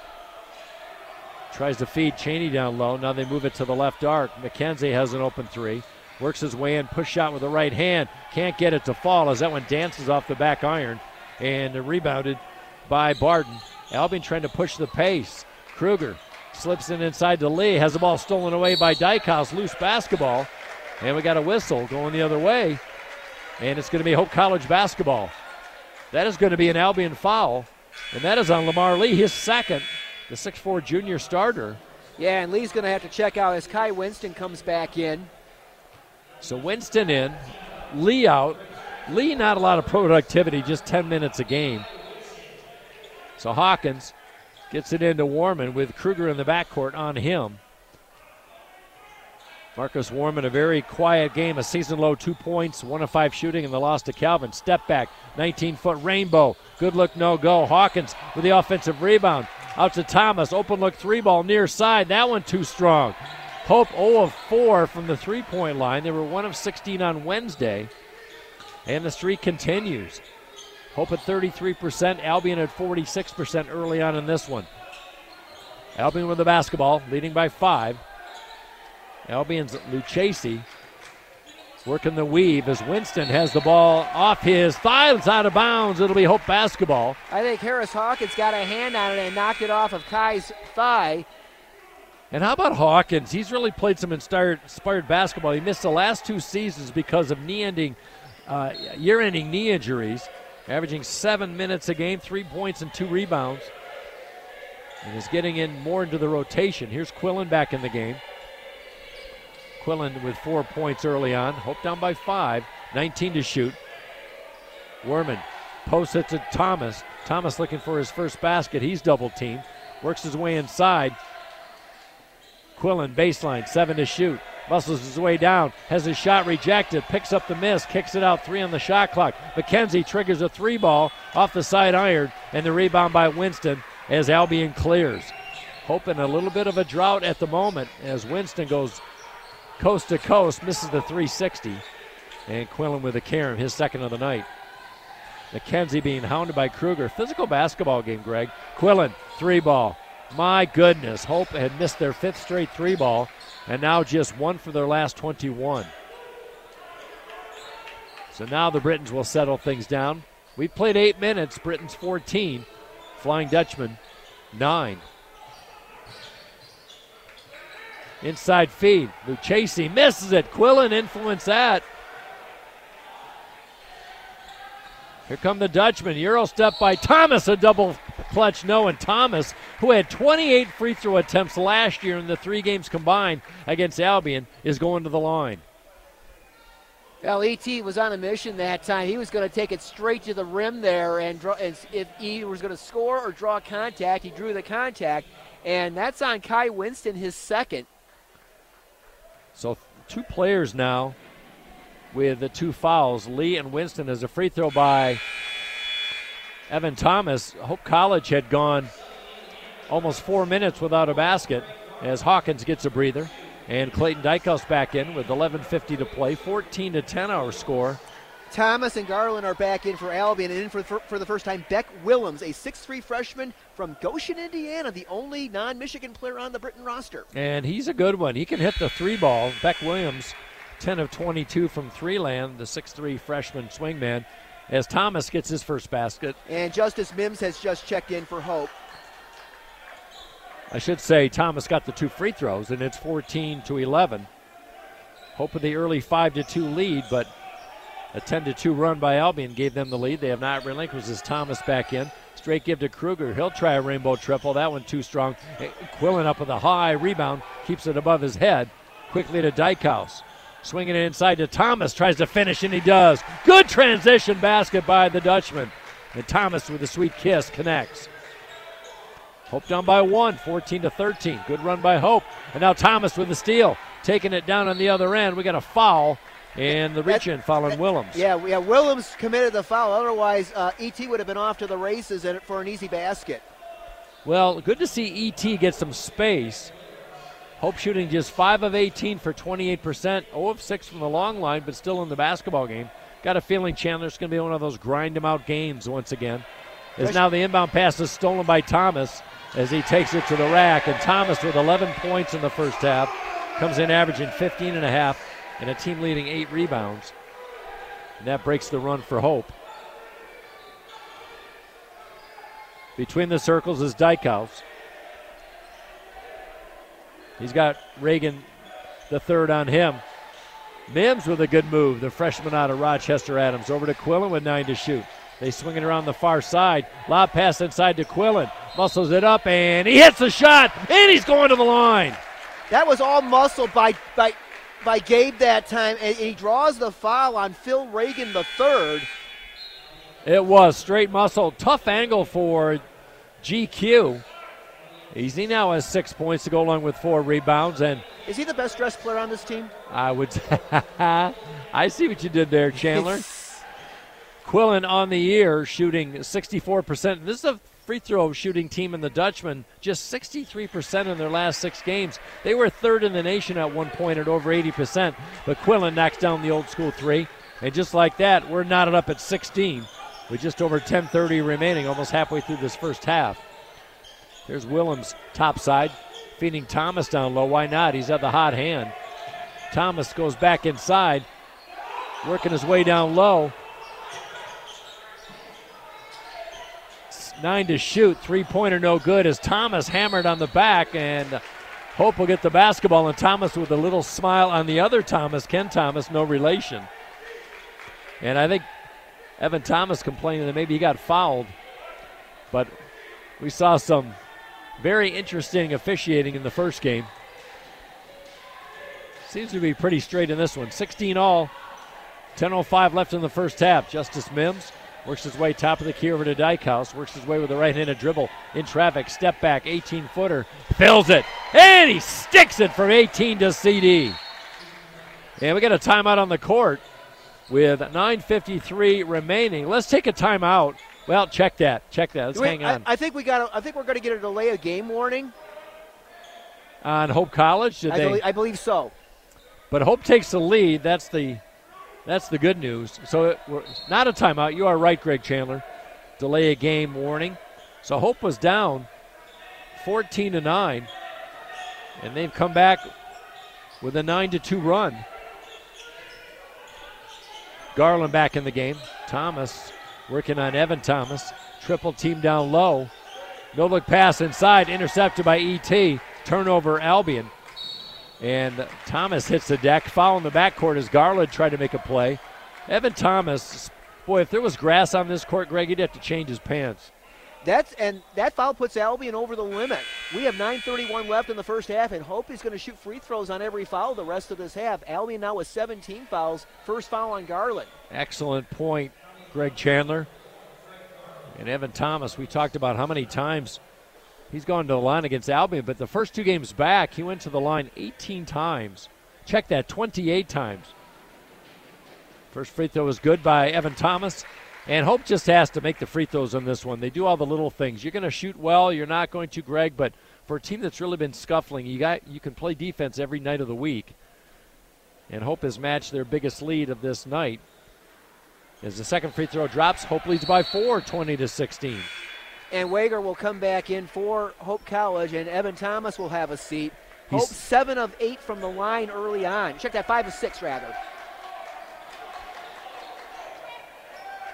Tries to feed Cheney down low. Now they move it to the left arc. McKenzie has an open three. Works his way in, push shot with the right hand. Can't get it to fall as that one dances off the back iron. And rebounded by Barton. Albion trying to push the pace. Kruger slips in inside to Lee. Has the ball stolen away by Dykhouse. Loose basketball. And we got a whistle going the other way. And it's going to be Hope College basketball. That is going to be an Albion foul. And that is on Lamar Lee, his second, the 6'4 junior starter. Yeah, and Lee's going to have to check out as Kai Winston comes back in. So Winston in, Lee out. Lee not a lot of productivity, just 10 minutes a game. So Hawkins gets it into Warman with Kruger in the backcourt on him. Marcus Warman, a very quiet game, a season-low 2 points, 1 of 5 shooting, and the loss to Calvin. Step back, 19-foot rainbow. Good look, no go. Hawkins with the offensive rebound. Out to Thomas, open look 3-ball near side. That one too strong. Hope 0 of 4 from the three-point line. They were 1 of 16 on Wednesday, and the streak continues. Hope at 33%, Albion at 46% early on in this one. Albion with the basketball, leading by 5. Albion's Lucchesi working the weave as Winston has the ball off his thigh. It's out of bounds. It'll be Hope basketball. I think Harris Hawkins got a hand on it and knocked it off of Kai's thigh. And how about Hawkins? He's really played some inspired basketball. He missed the last 2 seasons because of year-ending knee injuries, averaging 7 minutes a game, 3 points and 2 rebounds, and is getting in more into the rotation. Here's Quillen back in the game. Quillen with 4 points early on. Hope down by 5, 19 to shoot. Werman posts it to Thomas. Thomas looking for his first basket. He's double-teamed. Works his way inside. Quillen, baseline, 7 to shoot. Muscles his way down, has his shot rejected, picks up the miss, kicks it out, 3 on the shot clock. McKenzie triggers a 3-ball off the side iron, and the rebound by Winston as Albion clears. Hope in a little bit of a drought at the moment as Winston goes coast to coast, misses the 360. And Quillen with a carom, his second of the night. McKenzie being hounded by Kruger. Physical basketball game, Greg. Quillen, 3-ball. My goodness, Hope had missed their 5th straight 3-ball, and now just 1 for their last 21. So now the Britons will settle things down. We've played 8 minutes, Britons 14, Flying Dutchman 9. Inside feed, Lucchesi misses it. Quillen influenced that. Here come the Dutchmen. Euro step by Thomas, a double clutch no, and Thomas, who had 28 free throw attempts last year in the 3 games combined against Albion, is going to the line. Well, E.T. was on a mission that time. He was going to take it straight to the rim there, and if he was going to score or draw contact, he drew the contact, and that's on Kai Winston, his second. So 2 players now with the 2 fouls. Lee and Winston as a free throw by Evan Thomas. Hope College had gone almost 4 minutes without a basket as Hawkins gets a breather. And Clayton Dykhouse back in with 11:50 to play. 14-10 our score. Thomas and Garland are back in for Albion, and in for the first time, Beck Willems, a 6'3 freshman from Goshen, Indiana, the only non-Michigan player on the Britain roster. And he's a good one. He can hit the 3-ball. Beck Williams, 10 of 22 from 3 land, the 6'3 freshman swingman. as Thomas gets his first basket. And Justice Mims has just checked in for Hope. I should say Thomas got the 2 free throws, and it's 14-11. Hope with the early 5-2 lead, but a 10-2 run by Albion gave them the lead. They have not relinquished as Thomas back in. Straight give to Kruger. He'll try a rainbow triple. That one too strong. Quillen up with a high rebound. Keeps it above his head. Quickly to Dykhouse. Swinging it inside to Thomas. Tries to finish, and he does. Good transition basket by the Dutchman. And Thomas with a sweet kiss connects. Hope down by 1, 14-13. Good run by Hope. And now Thomas with the steal. Taking it down on the other end. We got a foul. And the reach-in foul on Willems. Yeah, Willems committed the foul. Otherwise, E.T. would have been off to the races for an easy basket. Well, good to see E.T. get some space. Hope shooting just 5 of 18 for 28%. 0 of 6 from the long line, but still in the basketball game. Got a feeling Chandler's going to be one of those grind-em-out games once again. As now the inbound pass is stolen by Thomas as he takes it to the rack. And Thomas with 11 points in the first half. Comes in averaging 15.5. And a team leading 8 rebounds. And that breaks the run for Hope. Between the circles is Dykhouse. He's got Reagan the third on him. Mims with a good move, the freshman out of Rochester Adams. Over to Quillen with 9 to shoot. They swing it around the far side. Lob pass inside to Quillen. Muscles it up, and he hits the shot, and he's going to the line. That was all muscle by Gabe that time, and he draws the foul on Phil Reagan the third. It was straight muscle. Tough angle for GQ. He now has 6 points to go along with 4 rebounds. And is he the best dressed player on this team? I would. I see what you did there, Chandler. Quillen on the year shooting 64%. This is a free throw shooting team in the Dutchman, just 63% in their last 6 games. They were third in the nation at one point at over 80%, but Quillen knocks down the old school 3. And just like that, we're knotted up at 16 with just over 10:30 remaining, almost halfway through this first half. There's Willems top side, feeding Thomas down low. Why not? He's at the hot hand. Thomas goes back inside, working his way down low. 9 to shoot, 3-pointer no good as Thomas hammered on the back, and Hope will get the basketball, and Thomas with a little smile on the other Thomas, Ken Thomas, no relation. And I think Evan Thomas complaining that maybe he got fouled, but we saw some very interesting officiating in the first game. Seems to be pretty straight in this one. 16 all, 10:05 left in the first half. Justice Mims works his way top of the key over to Dykhouse. Works his way with a right-handed dribble in traffic. Step back, 18-footer. Fills it. And he sticks it from 18 to CD. And we got a timeout on the court with 9:53 remaining. Let's take a timeout. Well, check that. Let's hang on. I think we're going to get a delay of game warning on Hope College. I believe so. But Hope takes the lead. That's the good news. So not a timeout. You are right, Greg Chandler. Delay a game warning. So Hope was down 14-9, and they've come back with a 9-2 run. Garland back in the game. Thomas working on Evan Thomas. Triple team down low. No look pass inside. Intercepted by E.T. Turnover Albion. And Thomas hits the deck. Foul in the backcourt as Garland tried to make a play. Evan Thomas, boy, if there was grass on this court, Greg, he'd have to change his pants. That foul puts Albion over the limit. We have 9:31 left in the first half, and Hope is going to shoot free throws on every foul the rest of this half. Albion now with 17 fouls. First foul on Garland. Excellent point, Greg Chandler. And Evan Thomas, we talked about how many times he's gone to the line against Albion, but the first 2 games back, he went to the line 18 times. Check that, 28 times. First free throw was good by Evan Thomas. And Hope just has to make the free throws on this one. They do all the little things. You're going to shoot well. You're not going to, Greg. But for a team that's really been scuffling, you can play defense every night of the week. And Hope has matched their biggest lead of this night. As the second free throw drops, Hope leads by 4, 20-16. And Wager will come back in for Hope College, and Evan Thomas will have a seat. Hope 7 of 8 from the line early on. Check that, 5 of 6 rather.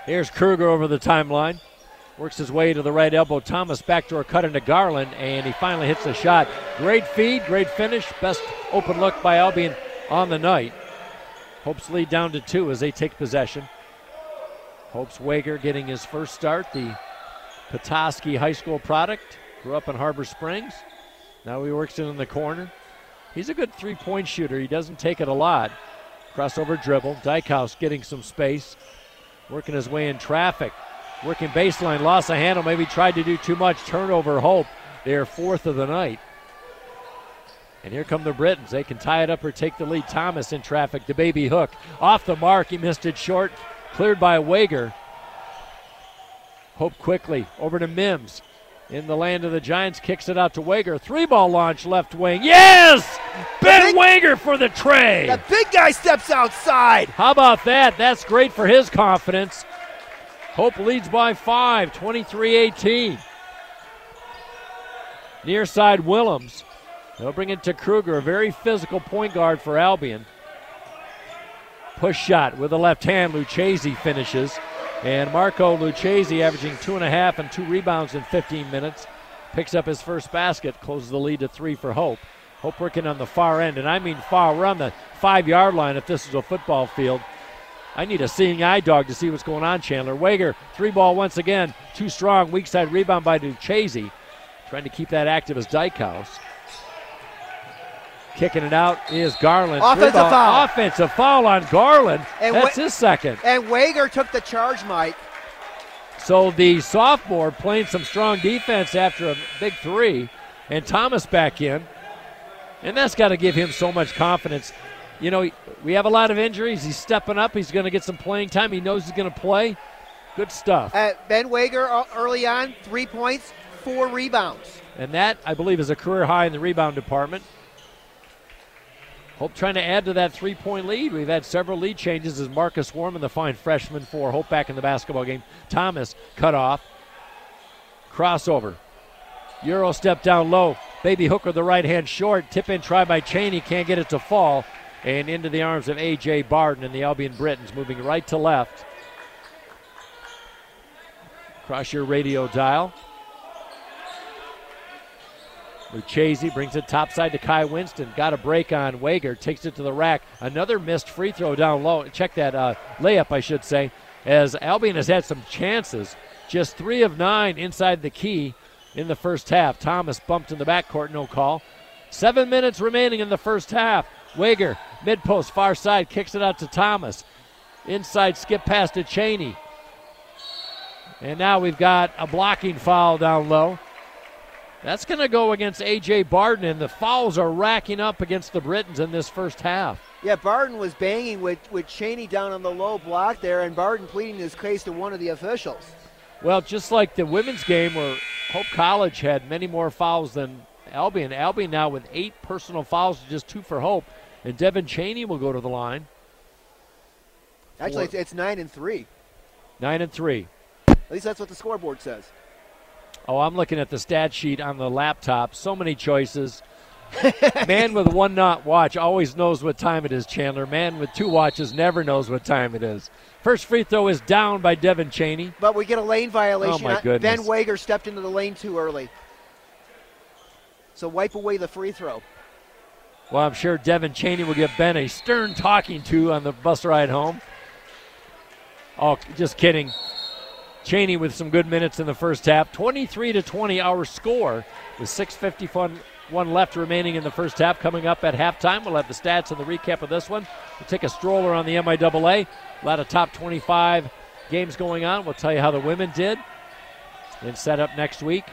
Here's Kruger over the timeline. Works his way to the right elbow. Thomas backdoor cut into Garland, and he finally hits the shot. Great feed, great finish. Best open look by Albion on the night. Hope's lead down to 2 as they take possession. Hope's Wager getting his first start, the Petoskey High School product. Grew up in Harbor Springs. Now he works in the corner. He's a good three-point shooter. He doesn't take it a lot. Crossover dribble. Dykhouse getting some space. Working his way in traffic. Working baseline. Lost a handle. Maybe tried to do too much. Turnover Hope. They're 4th of the night. And here come the Britons. They can tie it up or take the lead. Thomas in traffic. The baby hook. Off the mark. He missed it short. Cleared by Wager. Hope quickly. Over to Mims. In the land of the Giants. Kicks it out to Wager. 3-ball launch left wing. Yes! Ben Wager for the tray. The big guy steps outside. How about that? That's great for his confidence. Hope leads by 5. 23-18. Near side Willems. They'll bring it to Kruger, a very physical point guard for Albion. Push shot with the left hand. Lucchesi finishes. And Marco Lucchesi, averaging 2.5 and 2 rebounds in 15 minutes, picks up his first basket, closes the lead to 3 for Hope. Hope working on the far end, and I mean far. We're on the 5-yard line if this is a football field. I need a seeing eye dog to see what's going on, Chandler. Wager, 3-ball once again. Too strong, weak side rebound by Lucchesi. Trying to keep that active as Dykhouse. Kicking it out is Garland. Offensive foul. Offensive foul on Garland. And that's his second. And Wager took the charge, Mike. So the sophomore playing some strong defense after a big 3. And Thomas back in. And that's got to give him so much confidence. You know, we have a lot of injuries. He's stepping up. He's going to get some playing time. He knows he's going to play. Good stuff. Ben Wager early on, 3 points, 4 rebounds. And that, I believe, is a career high in the rebound department. Hope trying to add to that 3-point lead. We've had several lead changes as Marcus Warman, the fine freshman for Hope, back in the basketball game. Thomas cut off. Crossover. Euro step down low. Baby Hooker, the right hand short. Tip in try by Cheney. Can't get it to fall. And into the arms of A.J. Barden and the Albion Britons, moving right to left. Cross your radio dial. Lucchesi brings it topside to Kai Winston. Got a break on Wager. Takes it to the rack. Another missed free throw down low. Check that layup, I should say, as Albion has had some chances. Just 3 of 9 inside the key in the first half. Thomas bumped in the backcourt, no call. 7 minutes remaining in the first half. Wager, mid-post, far side, kicks it out to Thomas. Inside skip pass to Cheney. And now we've got a blocking foul down low. That's going to go against A.J. Barden, and the fouls are racking up against the Britons in this first half. Yeah, Barden was banging with Cheney down on the low block there, and Barden pleading his case to one of the officials. Well, just like the women's game where Hope College had many more fouls than Albion. Albion now with 8 personal fouls, just 2 for Hope, and Devin Cheney will go to the line. Actually, it's 9 and 3. 9 and 3. At least that's what the scoreboard says. Oh, I'm looking at the stat sheet on the laptop. So many choices. Man with 1 watch always knows what time it is, Chandler. Man with 2 watches never knows what time it is. First free throw is down by Devin Cheney. But we get a lane violation. Oh, my goodness. Ben Wager stepped into the lane too early. So wipe away the free throw. Well, I'm sure Devin Cheney will give Ben a stern talking to on the bus ride home. Oh, just kidding. Cheney with some good minutes in the first half. 23-20 our score with 6:51 left remaining in the first half. Coming up at halftime, we'll have the stats and the recap of this one. We'll take a stroller on the MIAA. A lot of top 25 games going on. We'll tell you how the women did. And set up next week.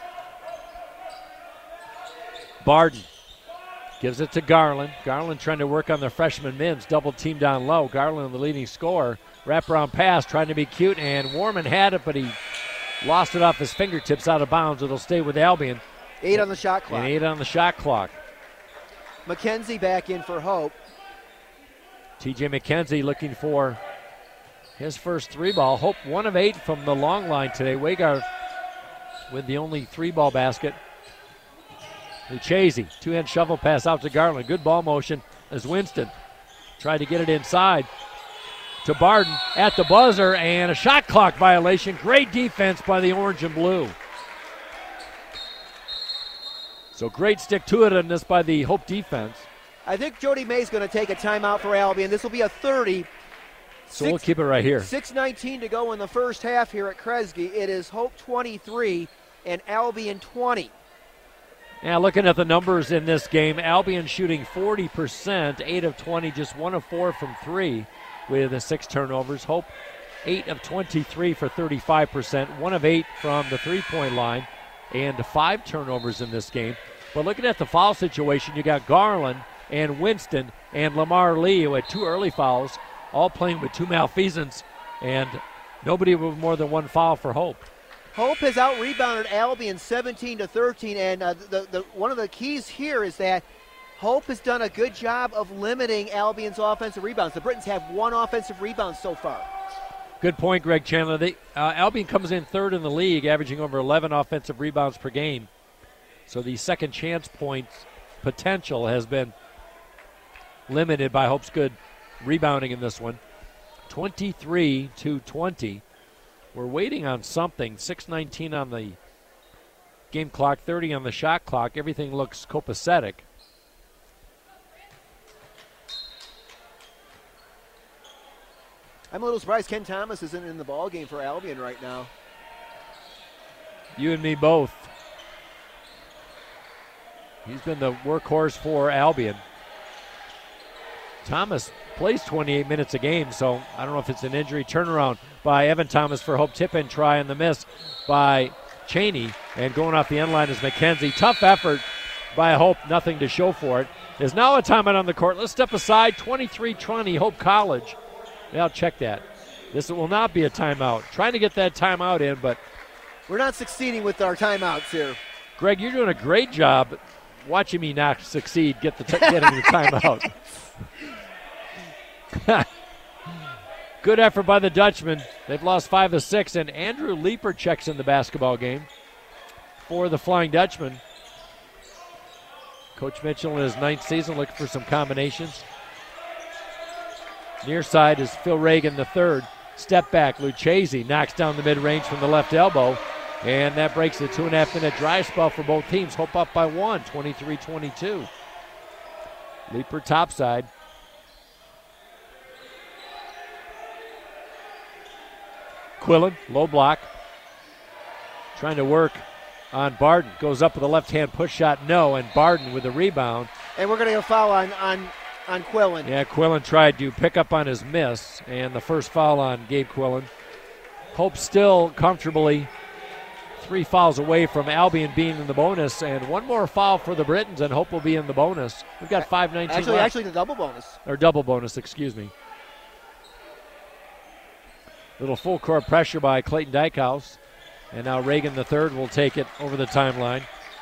Barden gives it to Garland. Garland trying to work on the freshman Mims. Double team down low. Garland the leading scorer. Wraparound pass, trying to be cute, and Warman had it, but he lost it off his fingertips out of bounds. It'll stay with Albion. 8 on the shot clock. And 8 on the shot clock. McKenzie back in for Hope. TJ McKenzie looking for his first 3-ball. Hope 1 of 8 from the long line today. Wagar with the only 3-ball basket. Lucchesi, 2-hand shovel pass out to Garland. Good ball motion as Winston tried to get it inside. to Barden at the buzzer, and a shot clock violation. Great defense by the orange and blue. So great stick-to-itiveness by the Hope defense. I think Jody May's going to take a timeout for Albion. This will be a 30. So we'll keep it right here. 6:19 to go in the first half here at Kresge. It is Hope 23 and Albion 20. Now looking at the numbers in this game, Albion shooting 40%, 8 of 20, just 1 of 4 from 3 with the 6 turnovers. Hope 8 of 23 for 35%, 1 of 8 from the three-point line, and 5 turnovers in this game. But looking at the foul situation, you got Garland and Winston and Lamar Lee, who had 2 early fouls, all playing with 2 malfeasance, and nobody with more than 1 foul for Hope. Hope has out-rebounded Albion 17-13, and the one of the keys here is that Hope has done a good job of limiting Albion's offensive rebounds. The Britons have 1 offensive rebound so far. Good point, Greg Chandler. Albion comes in 3rd in the league, averaging over 11 offensive rebounds per game. So the second chance points potential has been limited by Hope's good rebounding in this one. 23-20. We're waiting on something. 6:19 on the game clock, 30 on the shot clock. Everything looks copacetic. I'm a little surprised Ken Thomas isn't in the ball game for Albion right now. You and me both. He's been the workhorse for Albion. Thomas plays 28 minutes a game, so I don't know if it's an injury. Turnaround by Evan Thomas for Hope. Tip-in try and the miss by Cheney. And going off the end line is McKenzie. Tough effort by Hope, nothing to show for it. There's now a timeout on the court. Let's step aside. 23-20, Hope College. Yeah, I'll check that. This will not be a timeout. Trying to get that timeout in, but we're not succeeding with our timeouts here. Greg, you're doing a great job watching me not succeed, getting the timeout. Good effort by the Dutchman. They've lost 5 of 6, and Andrew Leeper checks in the basketball game for the Flying Dutchman. Coach Mitchell in his 9th season looking for some combinations. Near side is Phil Reagan III. Step back, Lucchese knocks down the mid-range from the left elbow, and that breaks the 2.5-minute dry spell for both teams. Hope up by 1, 23-22. Leeper topside. Quillen, low block. Trying to work on Barden. Goes up with a left-hand push shot, no, and Barden with a rebound. And we're going to get a foul on Quillen. Yeah, Quillen tried to pick up on his miss, and the first foul on Gabe Quillen. Hope still comfortably 3 fouls away from Albion being in the bonus, and 1 more foul for the Britons, and Hope will be in the bonus. We've got 5:19 left. Actually, the double bonus. Or double bonus, excuse me. Little full court pressure by Clayton Dykehouse. And now Reagan III will take it over the timeline.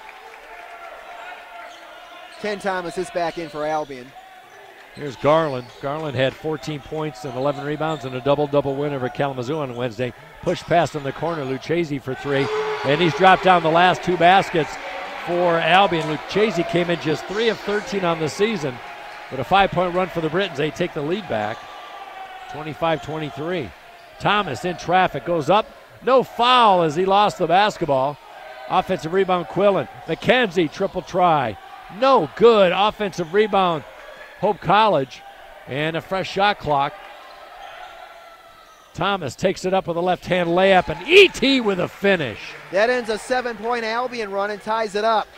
Ken Thomas is back in for Albion. Here's Garland. Garland had 14 points and 11 rebounds and a double-double win over Kalamazoo on Wednesday. Push pass in the corner, Lucchese for 3. And he's dropped down the last 2 baskets for Albion. Lucchese came in just 3 of 13 on the season. With a 5-point run for the Britons, they take the lead back. 25-23. Thomas in traffic, goes up. No foul as he lost the basketball. Offensive rebound, Quillen. McKenzie, triple try. No good. Offensive rebound, Hope College. And a fresh shot clock. Thomas takes it up with a left-hand layup, and E.T. with a finish. That ends a 7-point Albion run and ties it up.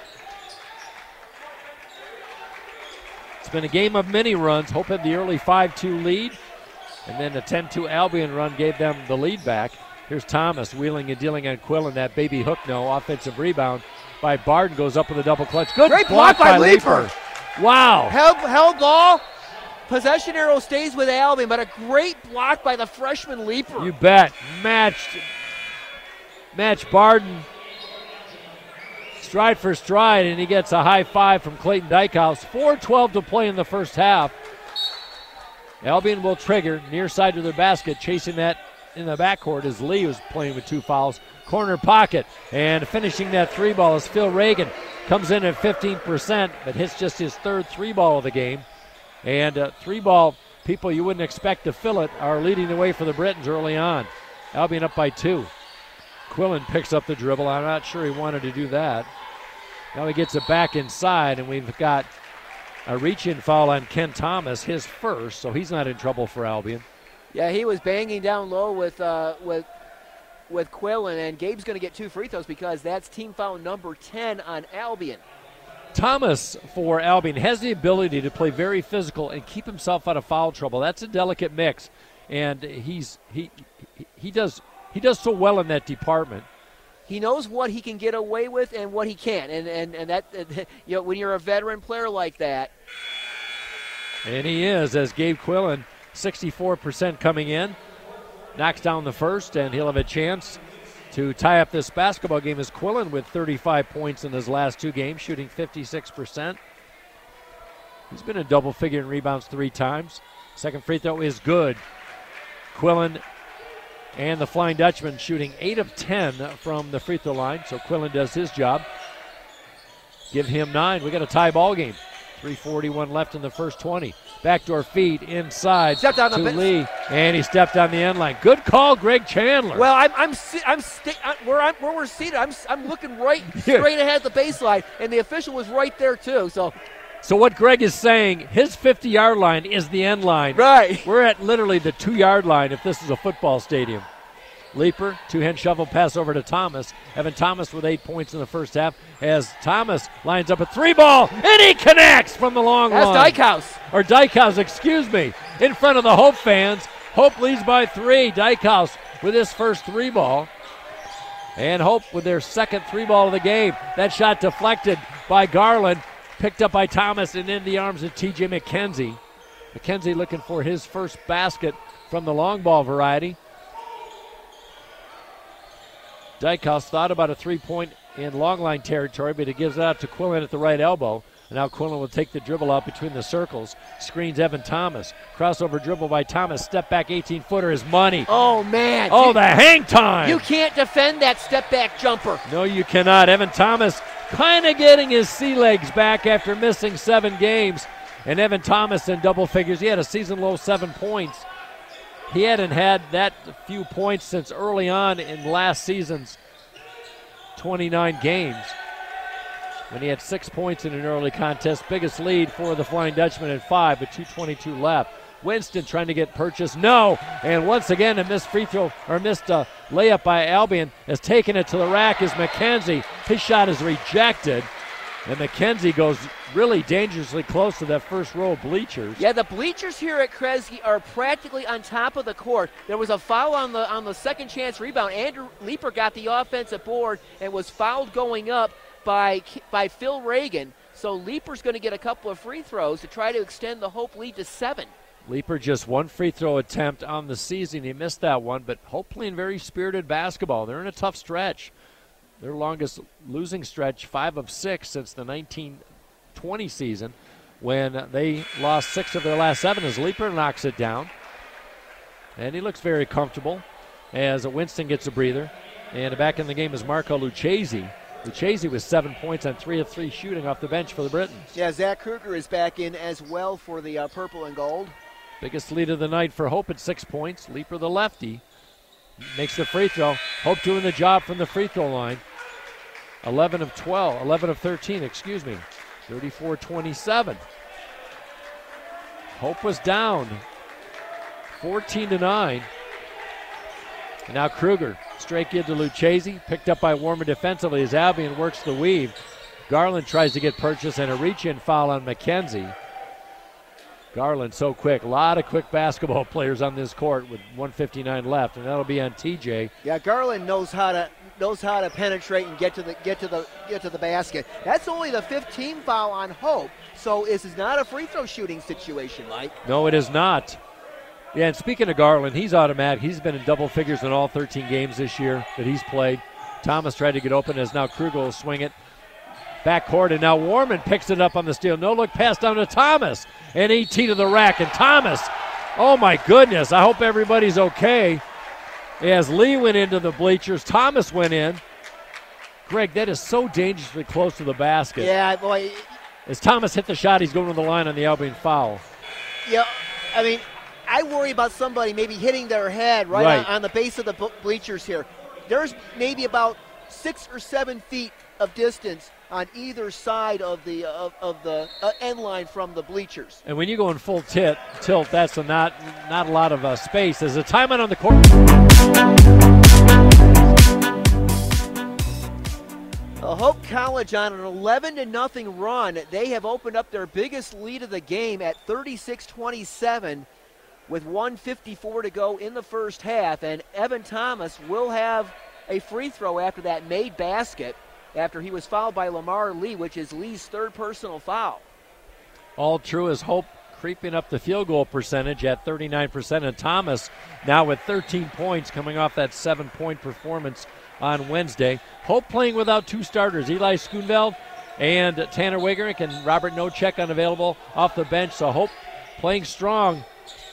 It's been a game of many runs. Hope had the early 5-2 lead. And then the 10-2 Albion run gave them the lead back. Here's Thomas wheeling and dealing on Quillen. That baby hook, no. Offensive rebound by Barden. Goes up with a double clutch. Good Great block by Leeper. Wow. Held ball. Possession arrow stays with Albion, but a great block by the freshman Leeper. You bet. Match Barden. Stride for stride, and he gets a high 5 from Clayton Dykehouse. 4:12 to play in the first half. Albion will trigger near side to their basket. Chasing that in the backcourt is Lee, who's playing with 2 fouls. Corner pocket, and finishing that 3 ball is Phil Reagan. Comes in at 15%, but hits just his 3rd 3 ball of the game. And 3 ball people you wouldn't expect to fill it are leading the way for the Britons early on. Albion up by 2. Quillen picks up the dribble. I'm not sure he wanted to do that. Now he gets it back inside, and we've got a reach-in foul on Ken Thomas, his first, so he's not in trouble for Albion. Yeah, he was banging down low with Quillen, and Gabe's going to get 2 free throws because that's team foul number 10 on Albion. Thomas for Albion has the ability to play very physical and keep himself out of foul trouble. That's a delicate mix, and he does so well in that department. He knows what he can get away with and what he can't, and that when you're a veteran player like that. And he is, as Gabe Quillen, 64% coming in, knocks down the first, and he'll have a chance to tie up this basketball game as Quillen with 35 points in his last 2 games, shooting 56%. He's been in double figure in rebounds 3 times. Second free throw is good. Quillen and the Flying Dutchman shooting 8 of 10 from the free throw line, so Quillen does his job. Give him 9. We got a tie ball game. 3:41 left in the first 20. Backdoor feed inside to Lee, and he stepped on the end line. Good call, Greg Chandler. Well, where we're seated. I'm looking right straight ahead at the baseline, and the official was right there too. So what Greg is saying, his 50-yard line is the end line. Right. We're at literally the 2-yard line if this is a football stadium. Leaper, 2-hand shovel pass over to Thomas. Evan Thomas with 8 points in the first half as Thomas lines up a 3-ball, and he connects from the long line. That's Dykhouse. Or Dykhouse, excuse me, in front of the Hope fans. Hope leads by 3. Dykhouse with his first 3-ball. And Hope with their second 3-ball of the game. That shot deflected by Garland, picked up by Thomas and in the arms of T.J. McKenzie. McKenzie looking for his first basket from the long ball variety. Dykhouse thought about a 3-point in long line territory, but he gives it out to Quillen at the right elbow. And now Quillen will take the dribble out between the circles. Screens Evan Thomas. Crossover dribble by Thomas. Step back 18-footer is money. Oh, man. Oh, the hang time. You can't defend that step back jumper. No, you cannot. Evan Thomas kind of getting his sea legs back after missing 7 games. And Evan Thomas in double figures. He had a season-low 7 points. He hadn't had that few points since early on in last season's 29 games when he had 6 points in an early contest. Biggest lead for the Flying Dutchman at 5, but 2:22 left. Winston trying to get purchased. No. And once again, a missed free throw, or missed a layup by Albion, has taken it to the rack is McKenzie. His shot is rejected. And McKenzie goes really dangerously close to that first row of bleachers. Yeah, the bleachers here at Kresge are practically on top of the court. There was a foul on the second chance rebound. Andrew Leaper got the offensive board and was fouled going up by Phil Reagan. So Leaper's going to get a couple of free throws to try to extend the Hope lead to 7. Leaper just 1 free throw attempt on the season. He missed that one, but Hope playing very spirited basketball. They're in a tough stretch. Their longest losing stretch, 5 of 6 since the 1920 season, when they lost 6 of their last 7 as Leaper knocks it down. And he looks very comfortable as Winston gets a breather. And back in the game is Marco Lucchesi. Lucchesi with 7 points on 3 of 3 shooting off the bench for the Britons. Yeah, Zach Kruger is back in as well for the purple and gold. Biggest lead of the night for Hope at 6 points. Leaper, the lefty, makes the free throw. Hope doing the job from the free throw line. 11 of 13, 34-27. Hope was down 14-9. And now Kruger, straight give to Lucchesi, picked up by Warmer defensively as Albion works the weave. Garland tries to get purchase and a reach-in foul on McKenzie. Garland so quick. A lot of quick basketball players on this court with 1:59 left, and that'll be on TJ. Yeah, Garland knows how to penetrate and get to the basket. That's only the 15th foul on Hope. So this is not a free throw shooting situation, Mike. No, it is not. Yeah, and speaking of Garland, he's automatic. He's been in double figures in all 13 games this year that he's played. Thomas tried to get open as now Kruger will swing it. Backcourt, and now Warman picks it up on the steal. No look pass down to Thomas. And ET to the rack. And Thomas, oh my goodness, I hope everybody's okay. As Lee went into the bleachers, Thomas went in. Greg, that is so dangerously close to the basket. Yeah, boy. As Thomas hit the shot, he's going to the line on the Albion foul. Yeah, I mean, I worry about somebody maybe hitting their head right. On the base of the bleachers here. There's maybe about 6 or 7 feet of distance on either side of the end line from the bleachers. And when you go in full tilt, that's not a lot of space. There's a timeout on the court. Hope College on an 11-0 run. They have opened up their biggest lead of the game at 36-27 with 1:54 to go in the first half. And Evan Thomas will have a free throw after that made basket after he was fouled by Lamar Lee, which is Lee's 3rd personal foul. All true as Hope creeping up the field goal percentage at 39%. And Thomas now with 13 points coming off that 7-point performance on Wednesday. Hope playing without 2 starters, Eli Schoonveld and Tanner Wigerick, and Robert Nochek unavailable off the bench. So Hope playing strong.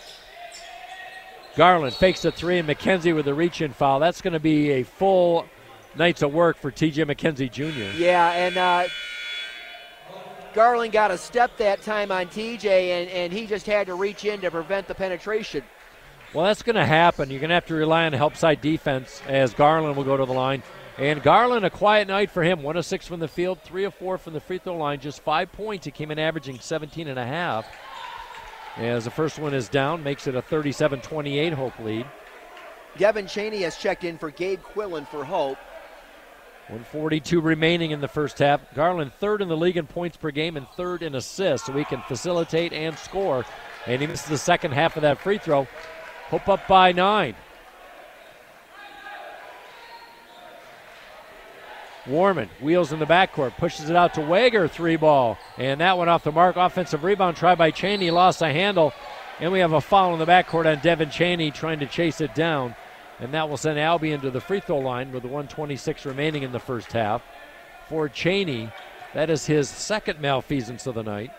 Garland fakes a 3, and McKenzie with a reach-in foul. That's going to be a full night's of work for T.J. McKenzie Jr. Yeah, and Garland got a step that time on T.J., and he just had to reach in to prevent the penetration. Well, that's going to happen. You're going to have to rely on help side defense as Garland will go to the line. And Garland, a quiet night for him. 1 of 6 from the field, 3 of 4 from the free throw line, just 5 points. He came in averaging 17.5. As the first one is down, makes it a 37-28 Hope lead. Devin Chaney has checked in for Gabe Quillen for Hope. 1:42 remaining in the first half. Garland 3rd in the league in points per game and 3rd in assists, so he can facilitate and score. And he misses the second half of that free throw. Hope up by 9. Warman wheels in the backcourt, pushes it out to Wager, 3-ball. And that one off the mark. Offensive rebound try by Chaney, lost a handle. And we have a foul in the backcourt on Devin Chaney trying to chase it down. And that will send Albion to the free throw line with the 1:26 remaining in the first half. For Chaney, that is his second malfeasance of the night.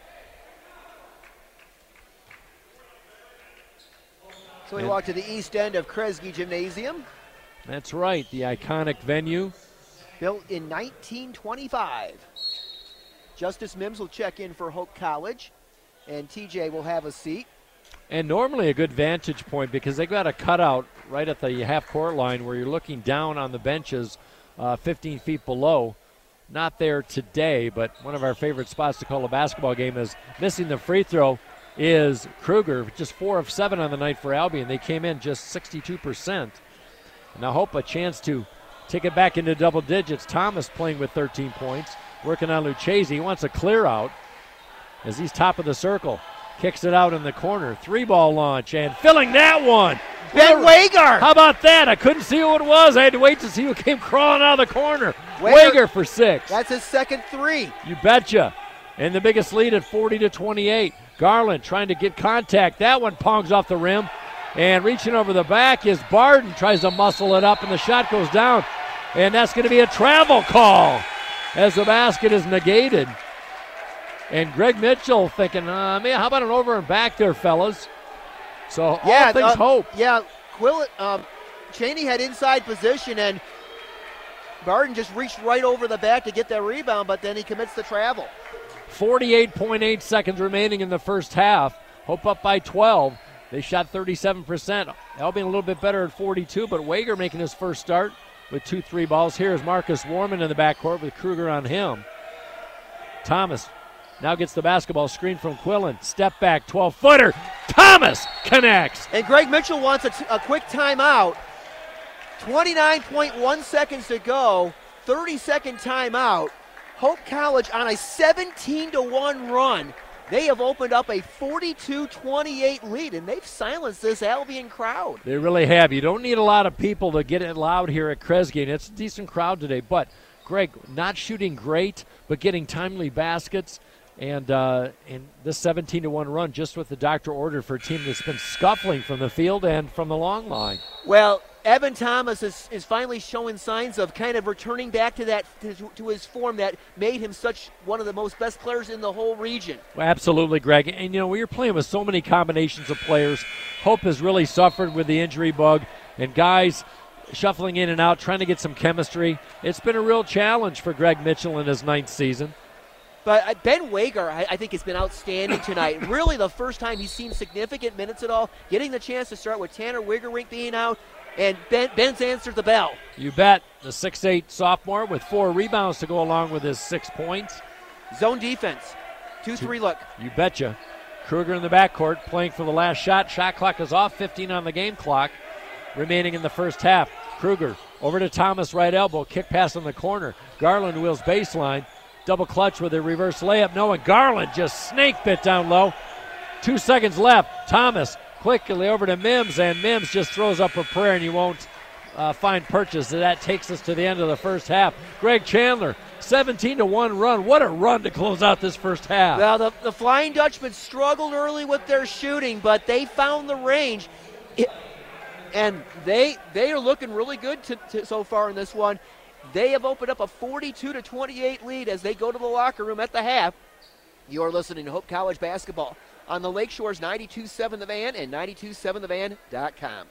So we walk to the east end of Kresge Gymnasium. That's right, the iconic venue. Built in 1925. Justice Mims will check in for Hope College, and TJ will have a seat. And normally a good vantage point because they've got a cutout right at the half-court line where you're looking down on the benches 15 feet below. Not there today, but one of our favorite spots to call a basketball game is missing the free throw is Kruger, just 4 of 7 on the night for Albion. They came in just 62%. Now Hope a chance to take it back into double digits. Thomas playing with 13 points, working on Lucchese. He wants a clear out as he's top of the circle. Kicks it out in the corner. 3-ball launch and filling that one. Ben Wager. How about that? I couldn't see who it was. I had to wait to see who came crawling out of the corner. Wager for 6. That's his second 3. You betcha. And the biggest lead at 40-28. Garland trying to get contact. That one pongs off the rim. And reaching over the back is Barden. Tries to muscle it up, and the shot goes down. And that's going to be a travel call as the basket is negated. And Greg Mitchell thinking, man, how about an over and back there, fellas? So all things Hope. Yeah, Chaney had inside position, and Barden just reached right over the back to get that rebound, but then he commits the travel. 48.8 seconds remaining in the first half. Hope up by 12. They shot 37%. Albion a little bit better at 42, but Wager making his first start with 2 3-balls. Here is Marcus Warman in the backcourt with Kruger on him. Thomas now gets the basketball screen from Quillen. Step back, 12-footer. Thomas connects. And Greg Mitchell wants a quick timeout. 29.1 seconds to go. 30-second timeout. Hope College on a 17-1 run. They have opened up a 42-28 lead, and they've silenced this Albion crowd. They really have. You don't need a lot of people to get it loud here at Kresge, and it's a decent crowd today. But, Greg, not shooting great, but getting timely baskets. And this 17-1 run just what the doctor ordered for a team that's been scuffling from the field and from the long line. Well, Evan Thomas is finally showing signs of kind of returning back to to his form that made him such one of the most best players in the whole region. Well, absolutely, Greg. And, when you're playing with so many combinations of players, Hope has really suffered with the injury bug, and guys shuffling in and out, trying to get some chemistry. It's been a real challenge for Greg Mitchell in his 9th season. But Ben Wager, I think, has been outstanding tonight. Really the first time he's seen significant minutes at all, getting the chance to start with Tanner Wigerink being out, and Ben's answered the bell. You bet. The 6'8 sophomore with 4 rebounds to go along with his 6 points. Zone defense. 2-3 look. You betcha. Kruger in the backcourt playing for the last shot. Shot clock is off, 15 on the game clock remaining in the first half. Kruger over to Thomas, right elbow, kick pass in the corner. Garland wheels baseline. Double clutch with a reverse layup. No, and Garland just snake bit down low. 2 seconds left. Thomas quickly over to Mims, and Mims just throws up a prayer, and you won't find purchase. That takes us to the end of the first half. Greg Chandler, 17-1 run. What a run to close out this first half. Well, the Flying Dutchmen struggled early with their shooting, but they found the range. And they are looking really good so far in this one. They have opened up a 42-28 lead as they go to the locker room at the half. You're listening to Hope College basketball on the Lakeshores 92.7 The Van and 92.7thevan.com.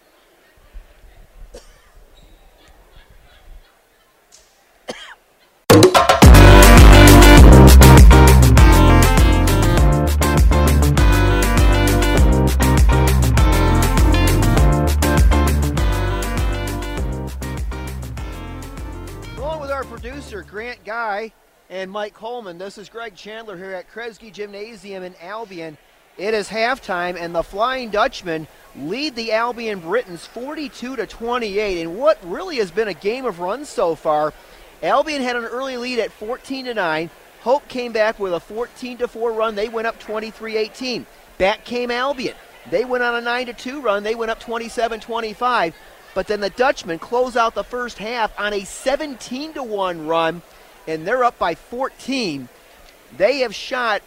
Producer Grant Guy and Mike Coleman. This is Greg Chandler here at Kresge Gymnasium in Albion. It is halftime, and the Flying Dutchmen lead the Albion Britons 42-28 in what really has been a game of runs so far. Albion had an early lead at 14-9. Hope came back with a 14-4 run. They went up 23-18. Back came Albion. They went on a 9-2 run. They went up 27-25. But then the Dutchmen close out the first half on a 17-1 run, and they're up by 14. They have shot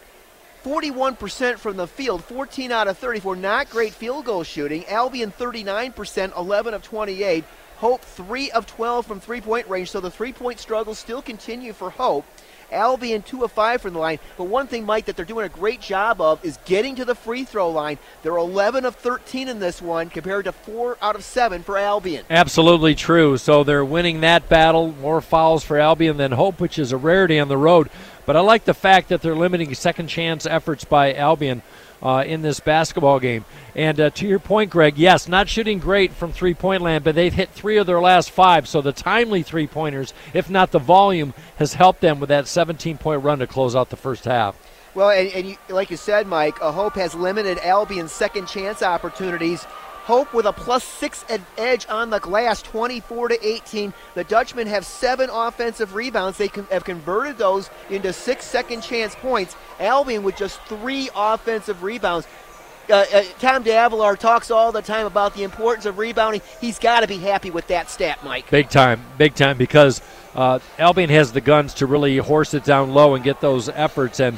41% from the field, 14 out of 34. Not great field goal shooting. Albion 39%, 11 of 28. Hope 3 of 12 from three-point range, so the three-point struggles still continue for Hope. Albion 2 of 5 from the line. But one thing, Mike, that they're doing a great job of is getting to the free throw line. They're 11 of 13 in this one compared to 4 out of 7 for Albion. Absolutely true. So they're winning that battle. More fouls for Albion than Hope, which is a rarity on the road. But I like the fact that they're limiting second chance efforts by Albion in this basketball game. And to your point, Greg, yes, not shooting great from three-point land, but they've hit 3 of their last 5. So the timely three-pointers, if not the volume, has helped them with that 17-point run to close out the first half. Well, and like you said, Mike, Hope has limited Albion's second chance opportunities. Hope with a +6 edge on the glass, 24-18. The Dutchmen have 7 offensive rebounds. They have converted those into 6 second chance points. Albion with just 3 offensive rebounds. Tom D'Avalar talks all the time about the importance of rebounding. He's got to be happy with that stat, Mike. Big time, because Albion has the guns to really horse it down low and get those efforts, and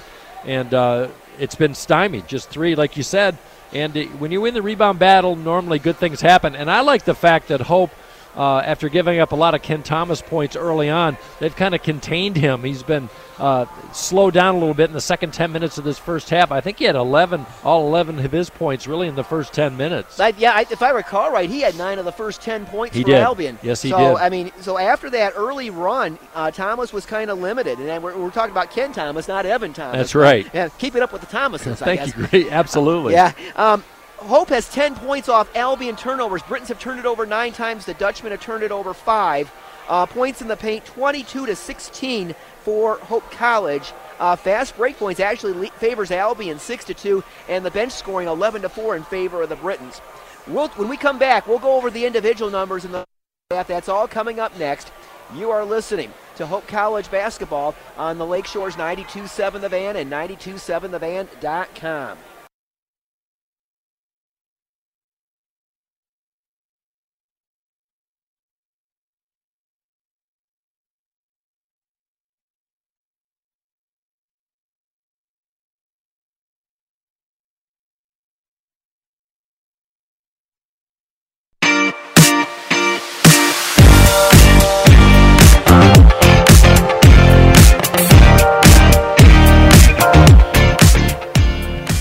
it's been stymied. Just 3, like you said. And when you win the rebound battle, normally good things happen. And I like the fact that Hope, after giving up a lot of Ken Thomas points early on, they've kind of contained him. He's been slowed down a little bit in the second 10 minutes of this first half. I think he had all 11 of his points really in the first 10 minutes. If I recall right, he had 9 of the first 10 points for Albion. Yes, he did. I mean, so after that early run, Thomas was kind of limited. And we're talking about Ken Thomas, not Evan Thomas. That's right. Yeah, keep it up with the Thomases, I guess. Thank you, great. Absolutely. Yeah. Hope has 10 points off Albion turnovers. Britons have turned it over 9 times. The Dutchmen have turned it over 5. Points in the paint, 22-16 for Hope College. Fast break points actually favors Albion 6-2, and the bench scoring 11-4 in favor of the Britons. When we come back, we'll go over the individual numbers in the half. That's all coming up next. You are listening to Hope College basketball on the Lakeshores 92.7 The Van and 92.7thevan.com.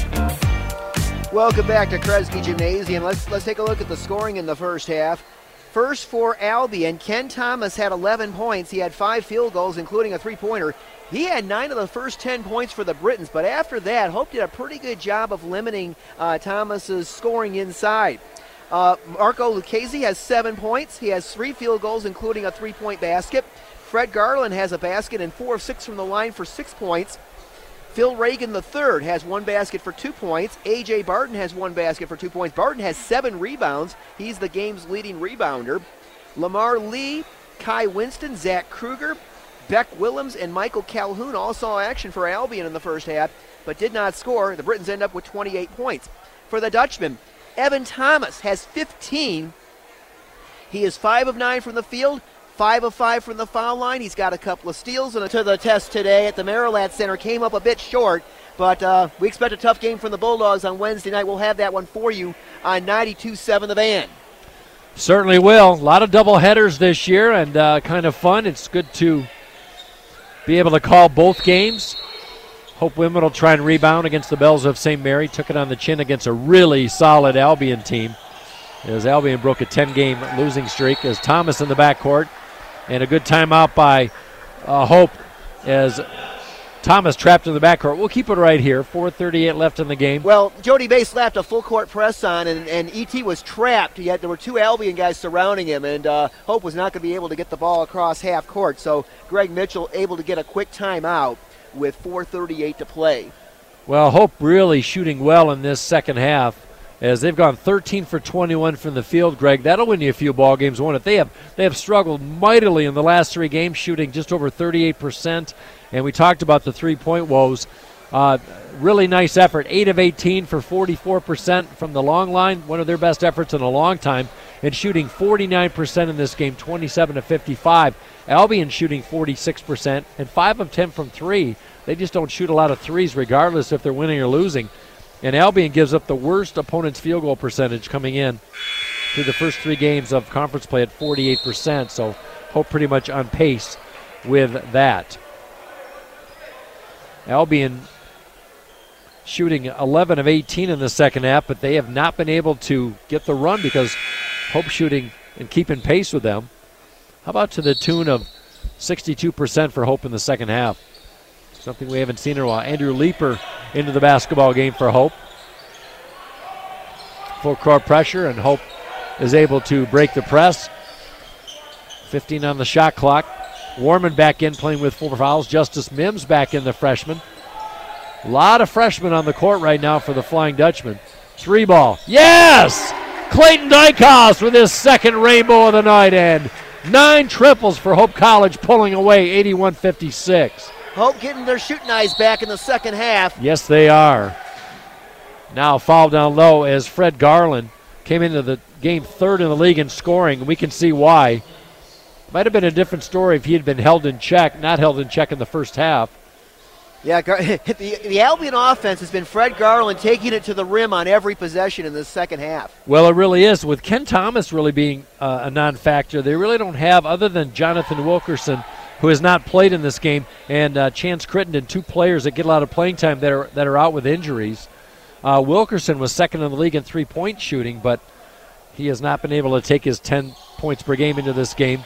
Welcome back to Kresge Gymnasium. Let's take a look at the scoring in the first half. First for Albion, Ken Thomas had 11 points. He had 5 field goals, including a three-pointer. He had 9 of the first 10 points for the Britons, but after that, Hope did a pretty good job of limiting Thomas's scoring inside. Marco Lucchese has 7 points. He has 3 field goals, including a 3-point basket. Fred Garland has a basket and 4 of 6 from the line for 6 points. Phil Reagan III has 1 basket for 2 points. A.J. Barton has 1 basket for 2 points. Barton has 7 rebounds. He's the game's leading rebounder. Lamar Lee, Kai Winston, Zach Kruger, Beck Willems, and Michael Calhoun all saw action for Albion in the first half, but did not score. The Britons end up with 28 points. For the Dutchman, Evan Thomas has 15. He is 5 of 9 from the field, 5 of 5 from the foul line. He's got a couple of steals, and to the test today at the Marilat Center came up a bit short, but we expect a tough game from the Bulldogs on Wednesday night. We'll have that one for you on 92.7 The Van. Certainly will. A lot of double headers this year, and kind of fun. It's good to be able to call both games. Hope Women will try and rebound against the Bells of St. Mary. Took it on the chin against a really solid Albion team, as Albion broke a 10-game losing streak. As Thomas in the backcourt, and a good timeout by Hope as Thomas trapped in the backcourt. We'll keep it right here. 4:38 left in the game. Well, Jody Bay slapped a full-court press on, and E.T. was trapped, yet there were 2 Albion guys surrounding him, and Hope was not going to be able to get the ball across half court. So Greg Mitchell able to get a quick timeout with 4:38 to play. Well, Hope really shooting well in this second half, as they've gone 13 for 21 from the field. Greg, that'll win you a few ball games, won't it? They have struggled mightily in the last 3 games, shooting just over 38%. And we talked about the three-point woes. Really nice effort. 8 of 18 for 44% from the long line, one of their best efforts in a long time, and shooting 49% in this game, 27 to 55. Albion shooting 46% and 5 of 10 from 3. They just don't shoot a lot of threes regardless if they're winning or losing. And Albion gives up the worst opponent's field goal percentage coming in through the first 3 games of conference play at 48%. So Hope pretty much on pace with that. Albion shooting 11 of 18 in the second half, but they have not been able to get the run because Hope shooting and keeping pace with them. How about to the tune of 62% for Hope in the second half? Something we haven't seen in a while. Andrew Leeper into the basketball game for Hope. Full court pressure, and Hope is able to break the press. 15 on the shot clock. Warman back in playing with 4 fouls. Justice Mims back in, the freshman. A lot of freshmen on the court right now for the Flying Dutchman. 3 ball. Yes! Clayton Dykhouse with his second rainbow of the night, and 9 triples for Hope College, pulling away 81-56. Hope getting their shooting eyes back in the second half. Yes, they are. Now foul down low as Fred Garland came into the game 3rd in the league in scoring. We can see why. Might have been a different story if he had been held in check, not held in check in the first half. Yeah, the Albion offense has been Fred Garland taking it to the rim on every possession in the second half. Well, it really is. With Ken Thomas really being a non-factor, they really don't have, other than Jonathan Wilkerson, who has not played in this game, and Chance Crittenden, 2 players that get a lot of playing time that are out with injuries. Wilkerson was second in the league in three-point shooting, but he has not been able to take his 10 points per game into this game,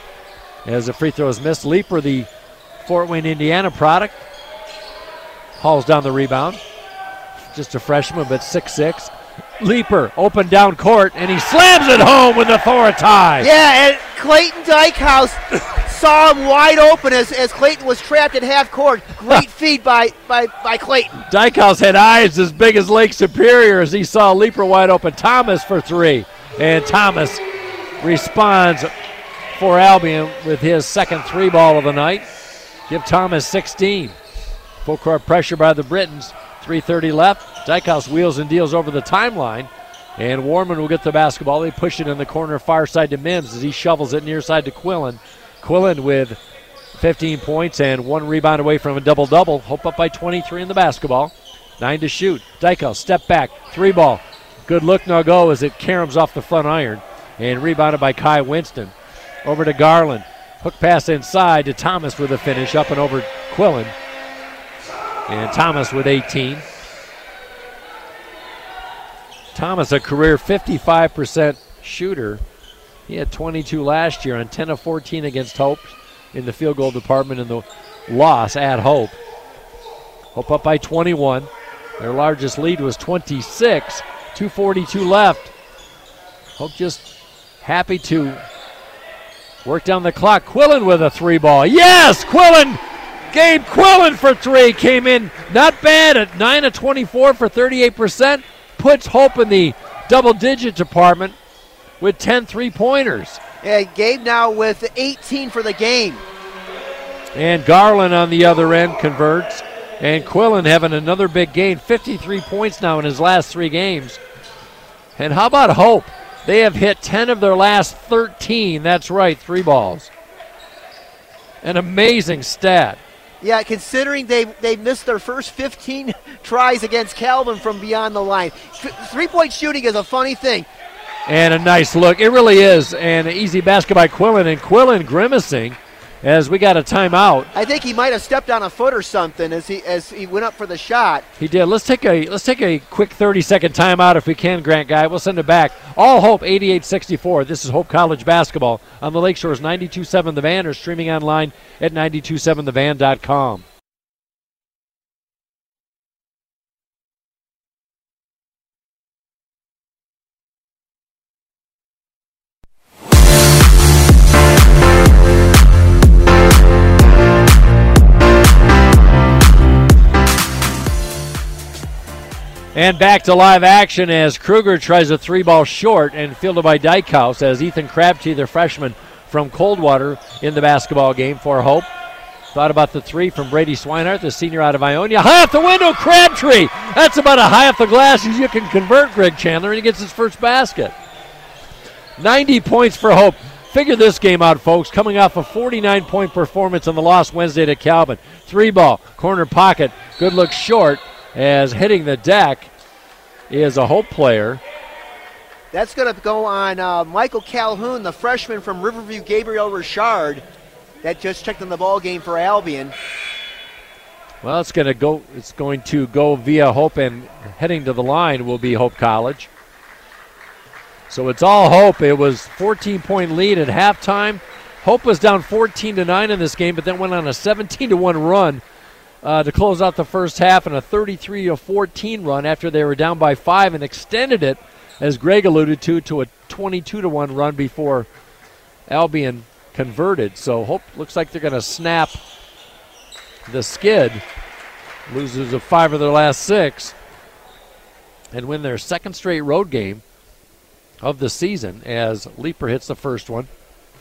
as the free throw is missed. Leeper, the Fort Wayne, Indiana product, hauls down the rebound. Just a freshman, but 6'6". Leeper, open down court, and he slams it home with authority. Yeah, and Clayton Dykhouse saw him wide open as Clayton was trapped at half court. Great feed by Clayton. Dykhouse had eyes as big as Lake Superior as he saw Leeper wide open. Thomas for 3, and Thomas responds for Albion with his second 3 ball of the night. Give Thomas 16. Full court pressure by the Britons. 3:30 left. Dykhouse wheels and deals over the timeline, and Warman will get the basketball. They push it in the corner far side to Mims as he shovels it near side to Quillen. Quillen with 15 points and 1 rebound away from a double-double. Hope up by 23 in the basketball. 9 to shoot. Dykhouse step back. 3 ball. Good look, no go as it caroms off the front iron, and rebounded by Kai Winston. Over to Garland. Hook pass inside to Thomas with a finish up and over Quillen. And Thomas with 18. Thomas, a career 55% shooter, He had 22 last year on 10 of 14 against Hope in the field goal department in the loss at Hope. Hope up by 21. Their largest lead was 26. 2:42 left. Hope just happy to work down the clock. Quillen with a 3-ball. Yes, Quillen! Gabe Quillen for 3 came in not bad at 9 of 24 for 38%. Puts Hope in the double-digit department with 10 3-pointers. Yeah, Gabe now with 18 for the game. And Garland on the other end converts. And Quillen having another big game, 53 points now in his last 3 games. And how about Hope? They have hit 10 of their last 13. That's right, 3 balls. An amazing stat. Yeah, considering they missed their first 15 tries against Calvin from beyond the line. 3-point shooting is a funny thing. And a nice look. It really is. And an easy basket by Quillen. And Quillen grimacing as we got a timeout. I think he might have stepped on a foot or something as he went up for the shot. He did. Let's take a quick 30-second timeout if we can, Grant Guy. We'll send it back. All Hope 88-64. This is Hope College basketball on the Lakeshore's 92.7 The Van or streaming online at 927thevan.com. And back to live action as Kruger tries a 3-ball short and fielded by Dykehouse as Ethan Crabtree, the freshman from Coldwater, in the basketball game for Hope. Thought about the 3 from Brady Swinehart, the senior out of Ionia. High off the window, Crabtree! That's about a high off the glass as you can convert, Greg Chandler, and he gets his first basket. 90 points for Hope. Figure this game out, folks. Coming off a 49-point performance on the loss Wednesday to Calvin. 3-ball, corner pocket, good look short. As hitting the deck is a Hope player. That's going to go on Michael Calhoun, the freshman from Riverview, Gabriel Richard, that just checked in the ball game for Albion. Well, it's going to go via Hope, and heading to the line will be Hope College. So it's all Hope. It was 14-point lead at halftime. Hope was down 14-9 in this game, but then went on a 17-1 run to close out the first half, and a 33-14 run after they were down by 5 and extended it, as Greg alluded to a 22-1 run before Albion converted. So Hope looks like they're going to snap the skid, loses of 5 of their last 6, and win their second straight road game of the season as Leeper hits the first one.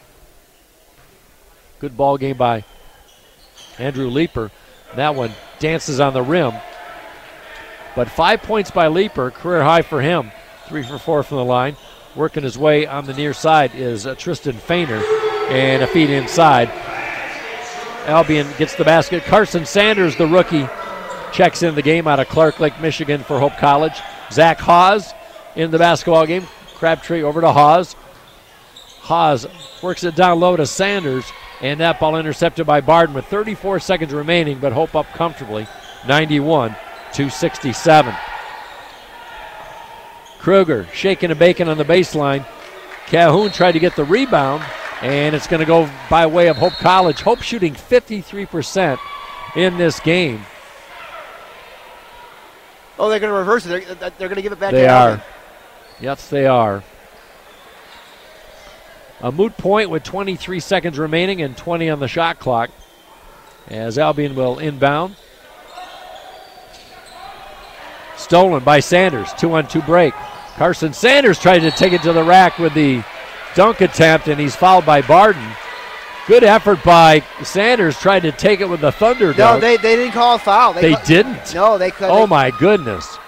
Good ball game by Andrew Leeper. That one dances on the rim. But 5 points by Leeper, career high for him. 3 for 4 from the line. Working his way on the near side is Tristan Feiner. And a feed inside. Albion gets the basket. Carson Sanders, the rookie, checks in the game out of Clark Lake, Michigan for Hope College. Zach Hawes in the basketball game. Crabtree over to Hawes. Hawes works it down low to Sanders. And that ball intercepted by Barden with 34 seconds remaining, but Hope up comfortably, 91-67. Kruger shaking and baking on the baseline. Calhoun tried to get the rebound, and it's going to go by way of Hope College. Hope shooting 53% in this game. Oh, they're going to reverse it. They're going to give it back to Albion. Yes, they are. A moot point with 23 seconds remaining and 20 on the shot clock as Albion will inbound. Stolen by Sanders, 2-on-2 break. Carson Sanders tried to take it to the rack with the dunk attempt, and he's fouled by Barden. Good effort by Sanders, tried to take it with the thunder dunk. No, they didn't call a foul. They didn't? No, they couldn't. Oh, my goodness.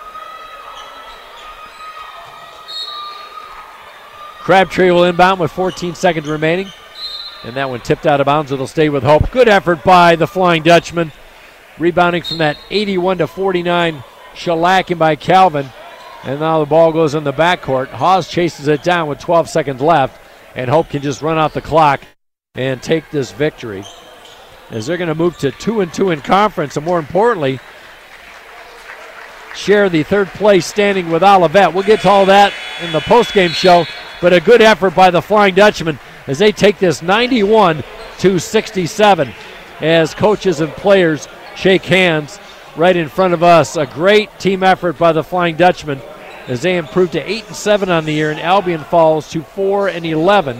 Crabtree will inbound with 14 seconds remaining. And that one tipped out of bounds. It'll stay with Hope. Good effort by the Flying Dutchman. Rebounding from that 81-49 shellacking by Calvin. And now the ball goes in the backcourt. Hawes chases it down with 12 seconds left. And Hope can just run out the clock and take this victory. As they're going to move to 2-2 in conference. And more importantly, share the third place standing with Olivet. We'll get to all that in the postgame show. but a good effort by the Flying Dutchman as they take this 91-67 as coaches and players shake hands right in front of us. A great team effort by the Flying Dutchman as they improve to 8-7 on the year, and Albion falls to 4-11.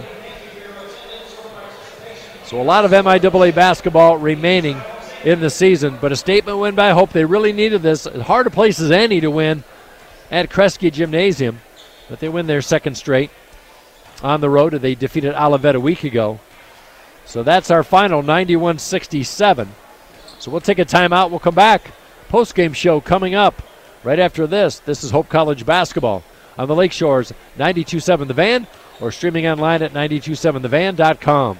So a lot of MIAA basketball remaining in the season, but a statement win by Hope. They really needed this. As hard a place as any to win at Kresge Gymnasium, but they win their second straight on the road. They defeated Olivet a week ago. So that's our final, 91-67. So we'll take a timeout. We'll come back. Post-game show coming up right after this. This is Hope College basketball on the Lakeshores, 92.7 The Van, or streaming online at 927thevan.com.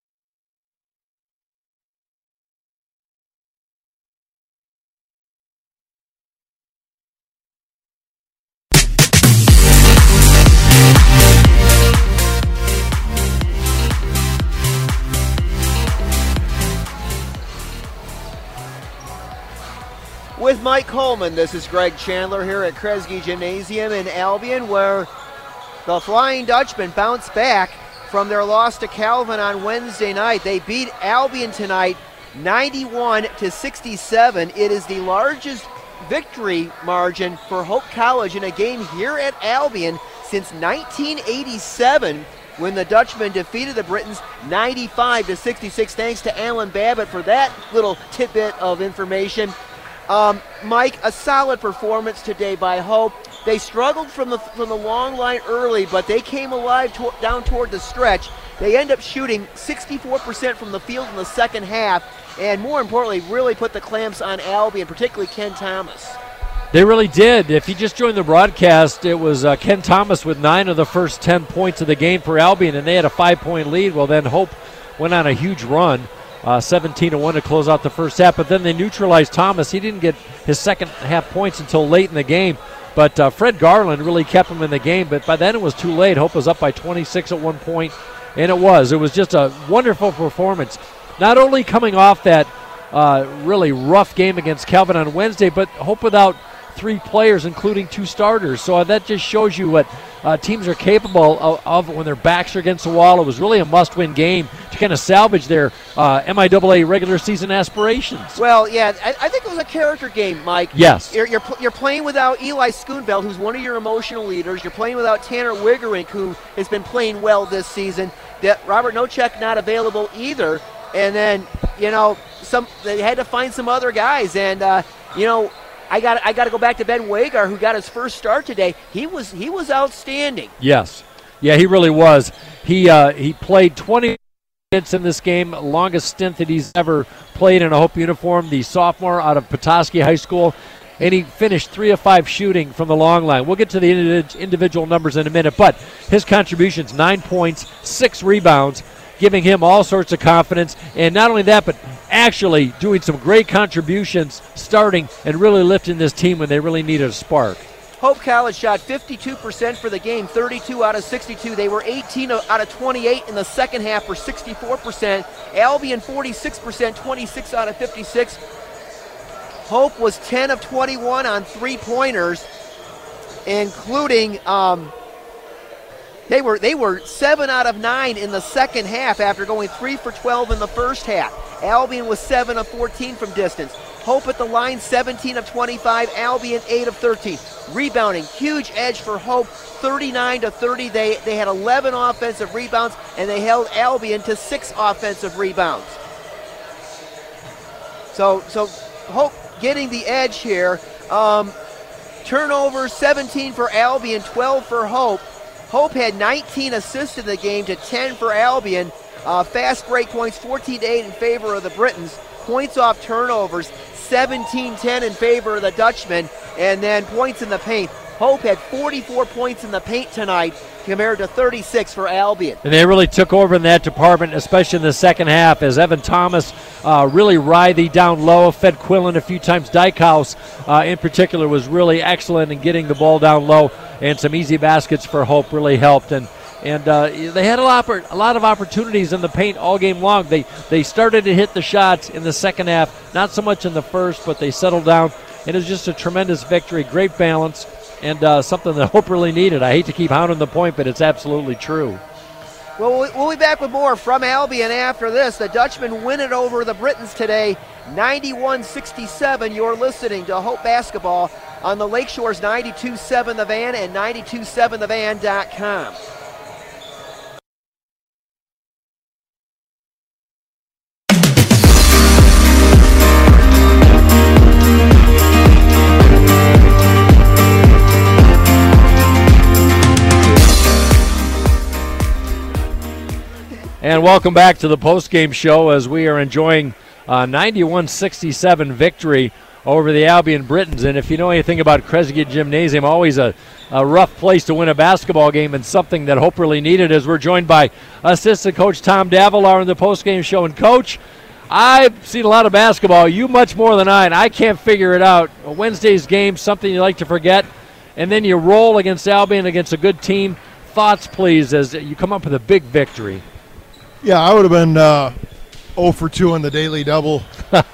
With Mike Coleman, this is Greg Chandler here at Kresge Gymnasium in Albion, where the Flying Dutchmen bounced back from their loss to Calvin on Wednesday night. They beat Albion tonight 91-67. It is the largest victory margin for Hope College in a game here at Albion since 1987, when the Dutchmen defeated the Britons 95-66. Thanks to Alan Babbitt for that little tidbit of information. Mike, a solid performance today by Hope. They struggled from the long line early, but they came alive down toward the stretch. They end up shooting 64% from the field in the second half, and more importantly, really put the clamps on Albion, particularly Ken Thomas. They really did. If you just joined the broadcast, it was Ken Thomas with 9 of the first 10 points of the game for Albion, and they had a 5-point lead. Well, then Hope went on a huge run. 17-1 to close out the first half, but then they neutralized Thomas. He didn't get his second half points until late in the game, but Fred Garland really kept him in the game, but by then it was too late. Hope was up by 26 at one point, and it was just a wonderful performance, not only coming off that really rough game against Calvin on Wednesday, but Hope without 3 players, including 2 starters. So that just shows you what teams are capable of when their backs are against the wall. It was really a must-win game to kind of salvage their MIAA regular season aspirations. Well, yeah, I think it was a character game, Mike. Yes. You're playing without Eli Schoonveld, who's one of your emotional leaders. You're playing without Tanner Wigerink, who has been playing well this season. Robert Nocek not available either. And then, they had to find some other guys. And, I got to go back to Ben Wagar, who got his first start today. He was outstanding. Yes. Yeah, he really was. He played 20 minutes in this game, longest stint that he's ever played in a Hope uniform, the sophomore out of Petoskey High School, and he finished 3 of 5 shooting from the long line. We'll get to the individual numbers in a minute, but his contributions, 9 points, 6 rebounds, giving him all sorts of confidence, and not only that, but actually doing some great contributions, starting and really lifting this team when they really needed a spark. Hope College shot 52% for the game, 32 out of 62. They were 18 out of 28 in the second half for 64%. Albion 46%, 26 out of 56. Hope was 10 of 21 on 3-pointers, including They were 7 out of 9 in the second half after going 3 for 12 in the first half. Albion was 7 of 14 from distance. Hope at the line, 17 of 25. Albion, 8 of 13. Rebounding, huge edge for Hope, 39-30. They had 11 offensive rebounds, and they held Albion to 6 offensive rebounds. So Hope getting the edge here. Turnovers, 17 for Albion, 12 for Hope. Hope had 19 assists in the game to 10 for Albion. Fast break points, 14-8 in favor of the Britons. Points off turnovers, 17-10 in favor of the Dutchmen. And then points in the paint. Hope had 44 points in the paint tonight compared to 36 for Albion. And they really took over in that department, especially in the second half, as Evan Thomas really writhed down low, fed Quillen a few times. Dykehouse in particular was really excellent in getting the ball down low, and some easy baskets for Hope really helped. And they had a lot of opportunities in the paint all game long. They started to hit the shots in the second half, not so much in the first, but they settled down, and it was just a tremendous victory. Great balance and something that Hope really needed. I hate to keep hounding the point, but it's absolutely true. Well, we'll be back with more from Albion after this. The Dutchmen win it over the Britons today, 91-67. You're listening to Hope Basketball on the Lakeshores 92.7 The Van and 92.7thevan.com. And welcome back to the postgame show as we are enjoying a 91-67 victory over the Albion Britons. And if you know anything about Kresge Gymnasium, always a rough place to win a basketball game and something that Hope really needed, as we're joined by assistant coach Tom Davalar in the postgame show. And coach, I've seen a lot of basketball, you much more than I, and I can't figure it out. A Wednesday's game, something you like to forget, and then you roll against Albion, against a good team. Thoughts, please, as you come up with a big victory. Yeah, I would have been 0 for 2 in the daily double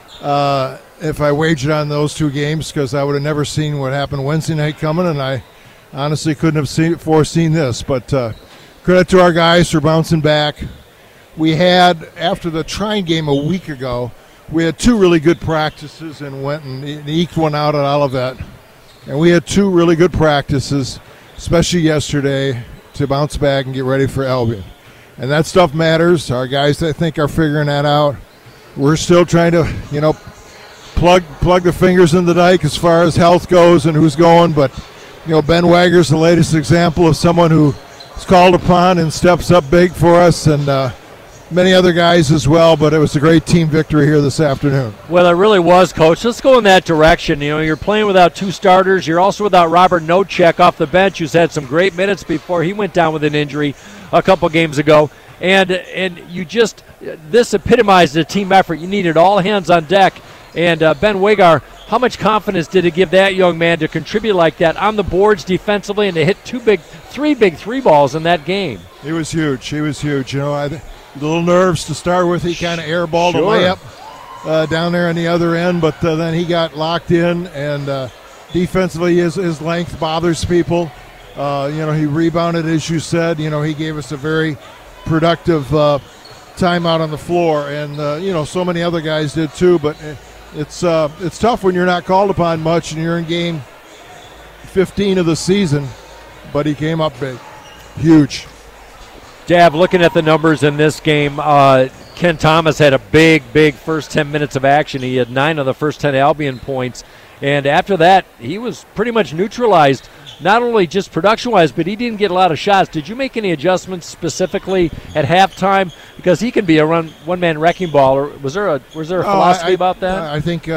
if I wagered on those two games, because I would have never seen what happened Wednesday night coming, and I honestly couldn't have foreseen this. But credit to our guys for bouncing back. We had, after the Trine game a week ago, we had two really good practices and went and eked one out at Olivet. And we had two really good practices, especially yesterday, to bounce back and get ready for Albion. And that stuff matters. Our guys, I think, are figuring that out. We're still trying to, plug the fingers in the dike as far as health goes and who's going. But, Ben Wager's the latest example of someone who is called upon and steps up big for us, and many other guys as well. But it was a great team victory here this afternoon. Well, it really was, Coach. Let's go in that direction. You're playing without two starters. You're also without Robert Nocek off the bench, who's had some great minutes before he went down with an injury a couple games ago. And you just, this epitomized a team effort. You needed all hands on deck. And Ben Wagar, how much confidence did it give that young man to contribute like that on the boards defensively and to hit three big three balls in that game? He was huge. A little nerves to start with. He kind of airballed a layup down there on the other end, but then he got locked in, and defensively his length bothers people. He rebounded, as you said. He gave us a very productive time out on the floor, and so many other guys did too. But it's tough when you're not called upon much and you're in game 15 of the season. But he came up big, huge. Dav, looking at the numbers in this game, Ken Thomas had a big first 10 minutes of action. He had 9 of the first 10 Albion points, and after that, he was pretty much neutralized. Not only just production-wise, but he didn't get a lot of shots. Did you make any adjustments specifically at halftime? Because he can be a one-man wrecking ball. Or was there a philosophy about that? I think,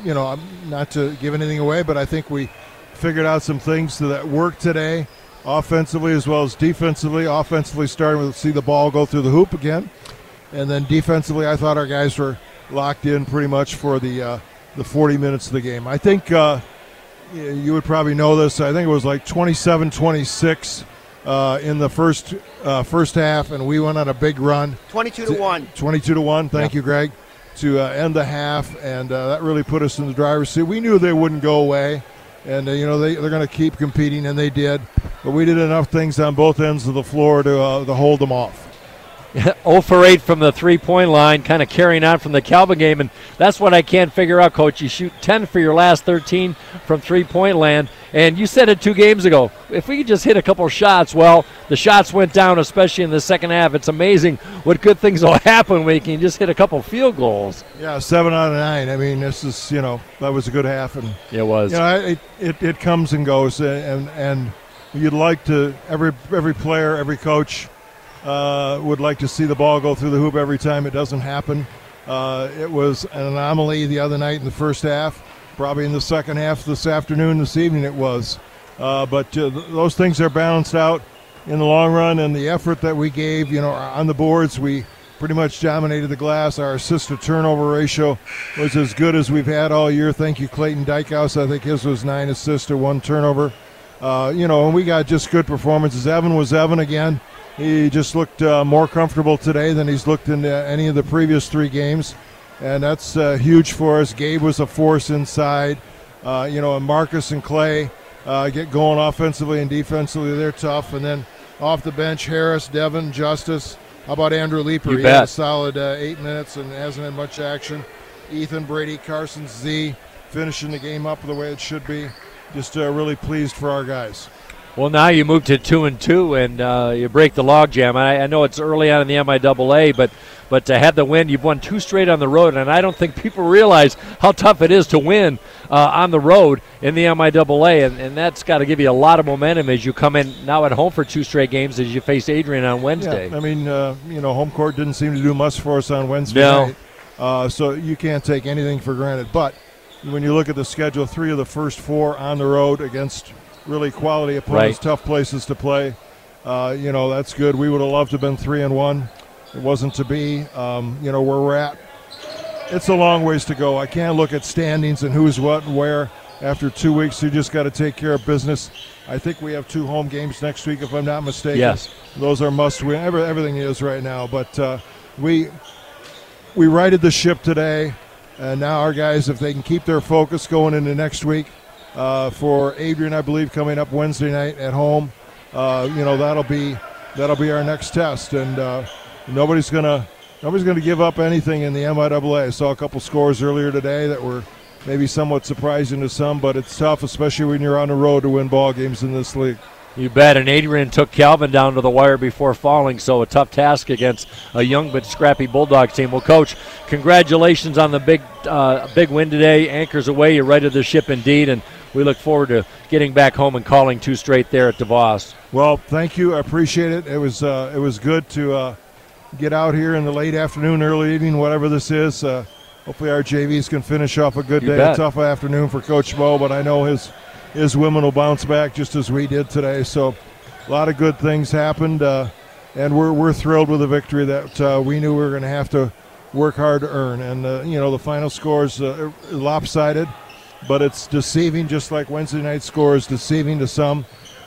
not to give anything away, but I think we figured out some things that worked today, offensively as well as defensively. Offensively, starting to see the ball go through the hoop again. And then defensively, I thought our guys were locked in pretty much for the 40 minutes of the game. I think you would probably know this. I think it was like 27-26 in the first half, and we went on a big run. 22-1. 22-1. Thank you, Greg, to end the half, and that really put us in the driver's seat. We knew they wouldn't go away, and they're going to keep competing, and they did. But we did enough things on both ends of the floor to hold them off. 0 for 8 from the three-point line, kind of carrying on from the Calvin game, and that's what I can't figure out, Coach. You shoot 10 for your last 13 from three-point land, and you said it 2 games ago. If we could just hit a couple shots, well, the shots went down, especially in the second half. It's amazing what good things will happen when you can just hit a couple field goals. Yeah, 7 out of 9. I mean, this is, that was a good half. And it was. It comes and goes, and you'd like to, every player, every coach, would like to see the ball go through the hoop every time. It doesn't happen. It was an anomaly the other night in the first half. Probably in the second half this evening it was. But those things are balanced out in the long run, and the effort that we gave, on the boards, we pretty much dominated the glass. Our assist-to-turnover ratio was as good as we've had all year. Thank you, Clayton Dykehouse. I think his was 9 assists to 1 turnover. And we got just good performances. Evan was Evan again. He just looked more comfortable today than he's looked in any of the previous 3 games, and that's huge for us. Gabe was a force inside. And Marcus and Clay get going offensively and defensively. They're tough. And then off the bench, Harris, Devin, Justice. How about Andrew Leeper? He had a solid 8 minutes and hasn't had much action. Ethan, Brady, Carson, Z finishing the game up the way it should be. Just really pleased for our guys. Well, now you move to 2-2, and you break the logjam. I know it's early on in the MIAA, but to have the win, you've won 2 straight on the road, and I don't think people realize how tough it is to win on the road in the MIAA, and that's got to give you a lot of momentum as you come in now at home for 2 straight games as you face Adrian on Wednesday. Yeah, I mean, home court didn't seem to do much for us on Wednesday night, so you can't take anything for granted. But when you look at the schedule, 3 of the first 4 on the road against really quality opponents, tough places to play. That's good. We would have loved to have been 3-1. It wasn't to be. Where we're at, it's a long ways to go. I can't look at standings and who's what and where. After 2 weeks, you just got to take care of business. I think we have 2 home games next week, if I'm not mistaken. Yes. Those are must-win. Everything is right now. But we righted the ship today, and now our guys, if they can keep their focus going into next week, for Adrian, I believe, coming up Wednesday night at home. That'll be our next test, and nobody's gonna give up anything in the MIAA. I saw a couple scores earlier today that were maybe somewhat surprising to some, but it's tough, especially when you're on the road to win ball games in this league. You bet, and Adrian took Calvin down to the wire before falling, so a tough task against a young but scrappy Bulldogs team. Well, Coach, congratulations on the big win today. Anchors away, you righted the ship indeed, and we look forward to getting back home and calling 2 straight there at DeVos. Well, thank you. I appreciate it. It was good to get out here in the late afternoon, early evening, whatever this is. Hopefully our JVs can finish off a good day. Bet. A tough afternoon for Coach Mo, but I know his women will bounce back just as we did today. So a lot of good things happened, and we're thrilled with the victory that we knew we were going to have to work hard to earn. And, the final score is lopsided, but it's deceiving, just like Wednesday night score is deceiving to some.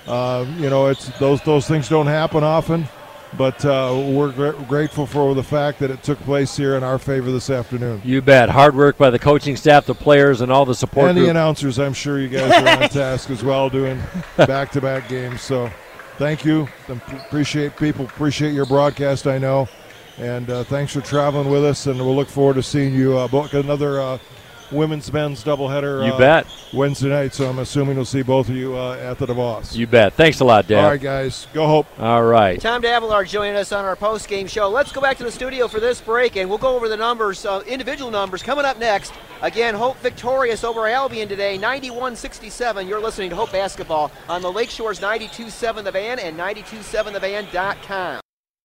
It's those things don't happen often, but we're grateful for the fact that it took place here in our favor this afternoon. You bet. Hard work by the coaching staff, the players, and all the support and group. The announcers. I'm sure you guys are on task as well, doing back-to-back games. So thank you. Appreciate your broadcast, I know. And thanks for traveling with us, and we'll look forward to seeing you book another women's men's doubleheader. You bet. Wednesday night, so I'm assuming we'll see both of you at the DeVos. You bet. Thanks a lot, Dad. All right, guys. Go Hope. All right. Tom Davillard joining us on our post-game show. Let's go back to the studio for this break, and we'll go over the numbers, individual numbers, coming up next. Again, Hope victorious over Albion today, 91-67. You're listening to Hope Basketball on the Lakeshores 92.7 The Van and 92.7thevan.com.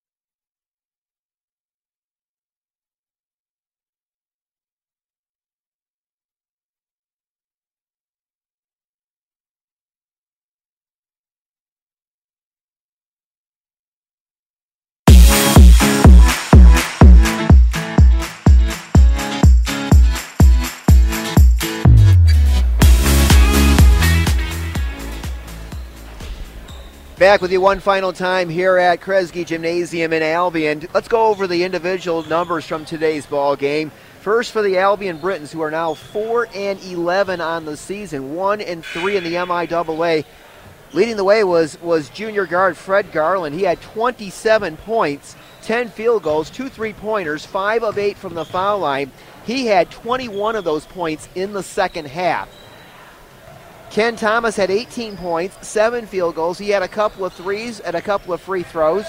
Back with you one final time here at Kresge Gymnasium in Albion. Let's go over the individual numbers from today's ball game. First for the Albion Britons, who are now 4-11 on the season, 1-3 in the MIAA. Leading the way was junior guard Fred Garland. He had 27 points, 10 field goals, 2 3-pointers, 5 of 8 from the foul line. He had 21 of those points in the second half. Ken Thomas had 18 points, 7 field goals. He had a couple of threes and a couple of free throws.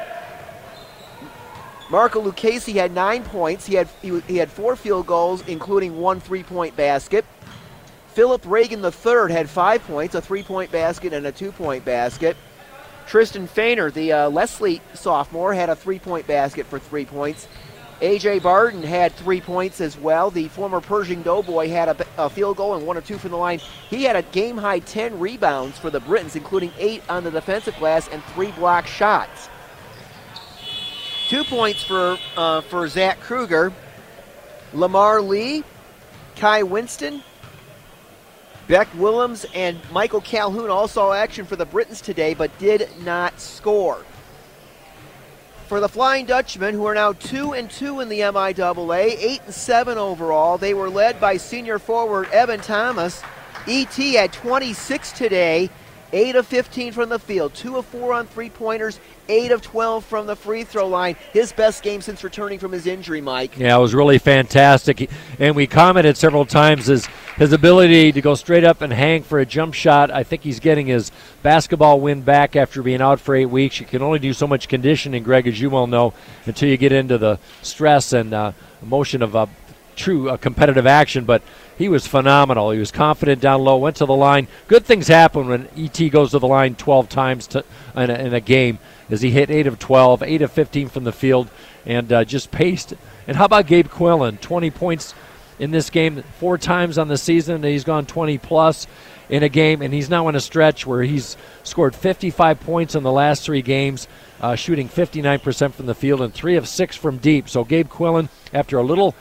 Marco Lucchese had 9 points. He had 4 field goals, including 1 3-point basket. Philip Reagan III had 5 points, a 3-point basket and a 2-point basket. Tristan Feiner, the Leslie sophomore, had a 3-point basket for 3 points. A.J. Barden had 3 points as well. The former Pershing Doughboy had a field goal and 1 or 2 from the line. He had a game-high 10 rebounds for the Britons, including 8 on the defensive glass and 3 block shots. 2 points for Zach Kruger. Lamar Lee, Kai Winston, Beck Willems, and Michael Calhoun all saw action for the Britons today, but did not score. For the Flying Dutchmen, who are now 2-2 in the MIAA, 8-7 overall, they were led by senior forward Evan Thomas, E.T. had 26 today, 8 of 15 from the field, 2 of 4 on three-pointers, 8 of 12 from the free throw line. His best game since returning from his injury, Mike. Yeah, it was really fantastic. And we commented several times his ability to go straight up and hang for a jump shot. I think he's getting his basketball wind back after being out for 8 weeks. You can only do so much conditioning, Greg, as you well know, until you get into the stress and emotion of true competitive action. But he was phenomenal. He was confident down low, went to the line. Good things happen when E.T. goes to the line 12 times in a game, as he hit 8 of 12, 8 of 15 from the field, and just paced. And how about Gabe Quillen? 20 points in this game 4 times on the season, and he's gone 20-plus in a game, and he's now in a stretch where he's scored 55 points in the last 3 games, shooting 59% from the field and 3 of 6 from deep. So Gabe Quillen, after a little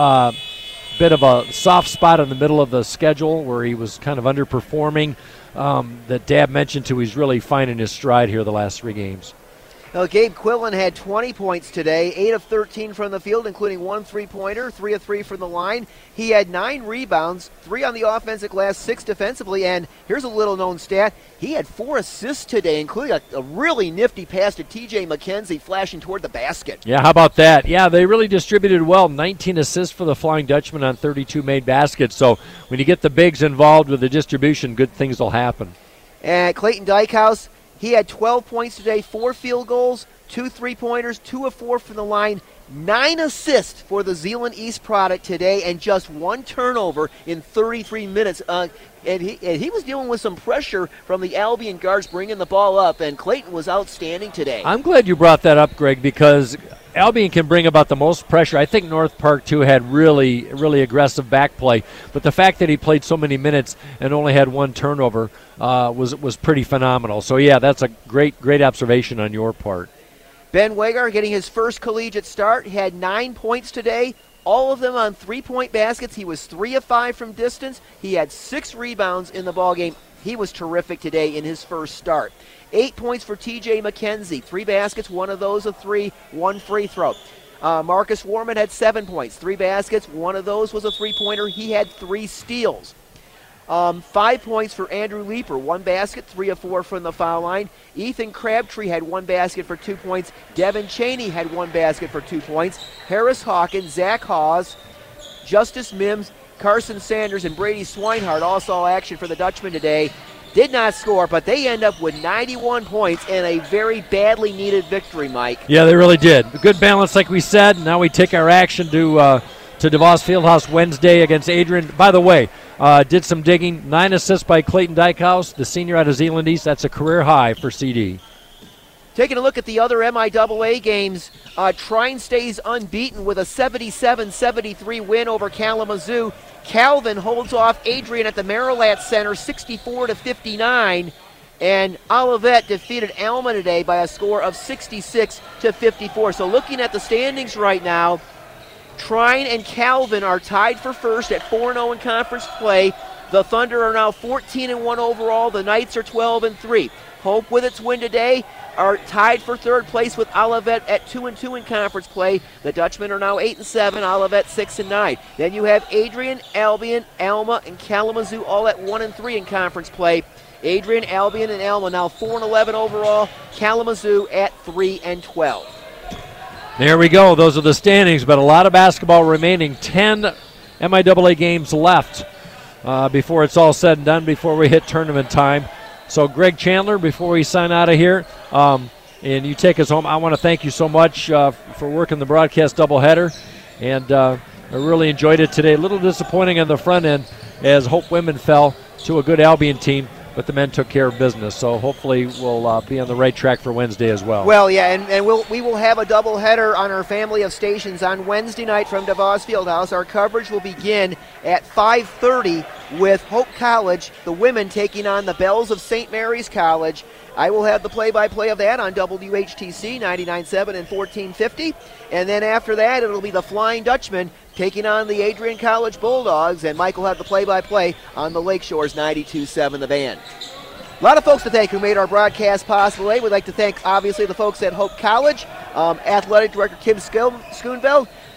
bit of a soft spot in the middle of the schedule where he was kind of underperforming, that Dab mentioned to, he's really finding his stride here the last 3 games. Well, Gabe Quillen had 20 points today, 8 of 13 from the field, including 1 three-pointer, 3 of 3 from the line. He had 9 rebounds, 3 on the offensive glass, 6 defensively, and here's a little-known stat. He had 4 assists today, including a really nifty pass to T.J. McKenzie flashing toward the basket. Yeah, how about that? Yeah, they really distributed well. 19 assists for the Flying Dutchman on 32 made baskets. So when you get the bigs involved with the distribution, good things will happen. And Clayton Dykehouse, he had 12 points today, 4 field goals, 2 three-pointers, 2 of 4 from the line, 9 assists for the Zeeland East product today, and just 1 turnover in 33 minutes. And he was dealing with some pressure from the Albion guards bringing the ball up, and Clayton was outstanding today. I'm glad you brought that up, Greg, because Albion can bring about the most pressure. I think North Park, too, had really, really aggressive back play. But the fact that he played so many minutes and only had 1 turnover was pretty phenomenal. So, yeah, that's a great observation on your part. Ben Wagar getting his first collegiate start. He had 9 points today, all of them on three-point baskets. He was 3 of 5 from distance. He had 6 rebounds in the ballgame. He was terrific today in his first start. 8 points for T.J. McKenzie. 3 baskets, 1 of those a 3, 1 free throw. Marcus Warman had 7 points, 3 baskets, 1 of those was a three-pointer. He had 3 steals. 5 points for Andrew Leeper, 1 basket, 3 of 4 from the foul line. Ethan Crabtree had 1 basket for 2 points. Devin Cheney had 1 basket for 2 points. Harris Hawkins, Zach Hawes, Justice Mims, Carson Sanders, and Brady Swinehart all saw action for the Dutchman today. Did not score, but they end up with 91 points and a very badly needed victory, Mike. Yeah, they really did. A good balance, like we said. Now we take our action to DeVos Fieldhouse Wednesday against Adrian. By the way, did some digging. 9 assists by Clayton Dykehouse, the senior out of Zeeland East. That's a career high for CD. Taking a look at the other MIAA games, Trine stays unbeaten with a 77-73 win over Kalamazoo. Calvin holds off Adrian at the Marilat Center 64-59, and Olivet defeated Alma today by a score of 66-54. So looking at the standings right now, Trine and Calvin are tied for first at 4-0 in conference play. The Thunder are now 14-1 overall. The Knights are 12-3. Hope, with its win today, are tied for 3rd place with Olivet at 2-2 in conference play. The Dutchmen are now 8-7, Olivet 6-9. Then you have Adrian, Albion, Alma, and Kalamazoo all at 1-3 in conference play. Adrian, Albion, and Alma now 4-11 overall. Kalamazoo at 3-12. There we go. Those are the standings, but a lot of basketball remaining. 10 MIAA games left before it's all said and done, before we hit tournament time. So, Greg Chandler, before we sign out of here, and you take us home, I want to thank you so much for working the broadcast doubleheader. And I really enjoyed it today. A little disappointing on the front end as Hope women fell to a good Albion team, but the men took care of business. So hopefully we'll be on the right track for Wednesday as well. Well, yeah, and we will have a doubleheader on our family of stations on Wednesday night from DeVos Fieldhouse. Our coverage will begin at 5:30 with Hope College, the women taking on the Bells of St. Mary's College. I will have the play-by-play of that on WHTC 99.7 and 1450. And then after that, it'll be the Flying Dutchman taking on the Adrian College Bulldogs, and Mike will have the play-by-play on the Lakeshores 92.7 The Van. A lot of folks to thank who made our broadcast possible today. We'd like to thank, obviously, the folks at Hope College, Athletic Director Kim Schoonveld,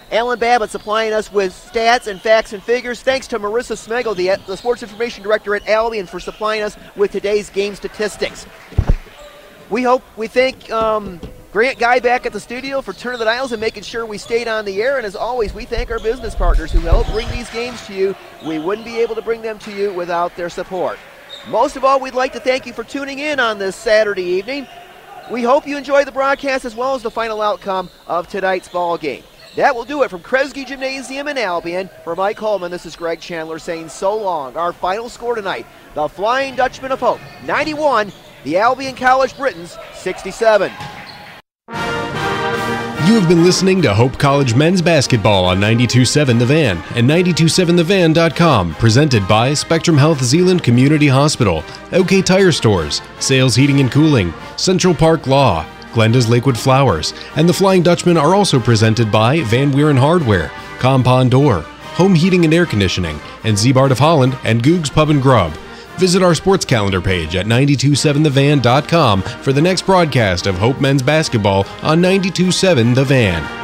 Alan Babbitt supplying us with stats and facts and figures. Thanks to Marissa Smegel, the Sports Information Director at Albion, for supplying us with today's game statistics. We thank Grant Guy back at the studio for turning the dials and making sure we stayed on the air. And as always, we thank our business partners who help bring these games to you. We wouldn't be able to bring them to you without their support. Most of all, we'd like to thank you for tuning in on this Saturday evening. We hope you enjoy the broadcast as well as the final outcome of tonight's ball game. That will do it from Kresge Gymnasium in Albion. For Mike Holman, this is Greg Chandler saying so long. Our final score tonight, the Flying Dutchman of Hope, 91, the Albion College Britons, 67. You have been listening to Hope College Men's Basketball on 92.7 The Van and 92.7thevan.com, presented by Spectrum Health Zeeland Community Hospital, OK Tire Stores, Sales Heating and Cooling, Central Park Law, Glenda's Lakewood Flowers, and the Flying Dutchman are also presented by Van Wieren Hardware, Compound Door, Home Heating and Air Conditioning, and Zeebart of Holland and Goog's Pub and Grub. Visit our sports calendar page at 927thevan.com for the next broadcast of Hope Men's Basketball on 92.7 The Van.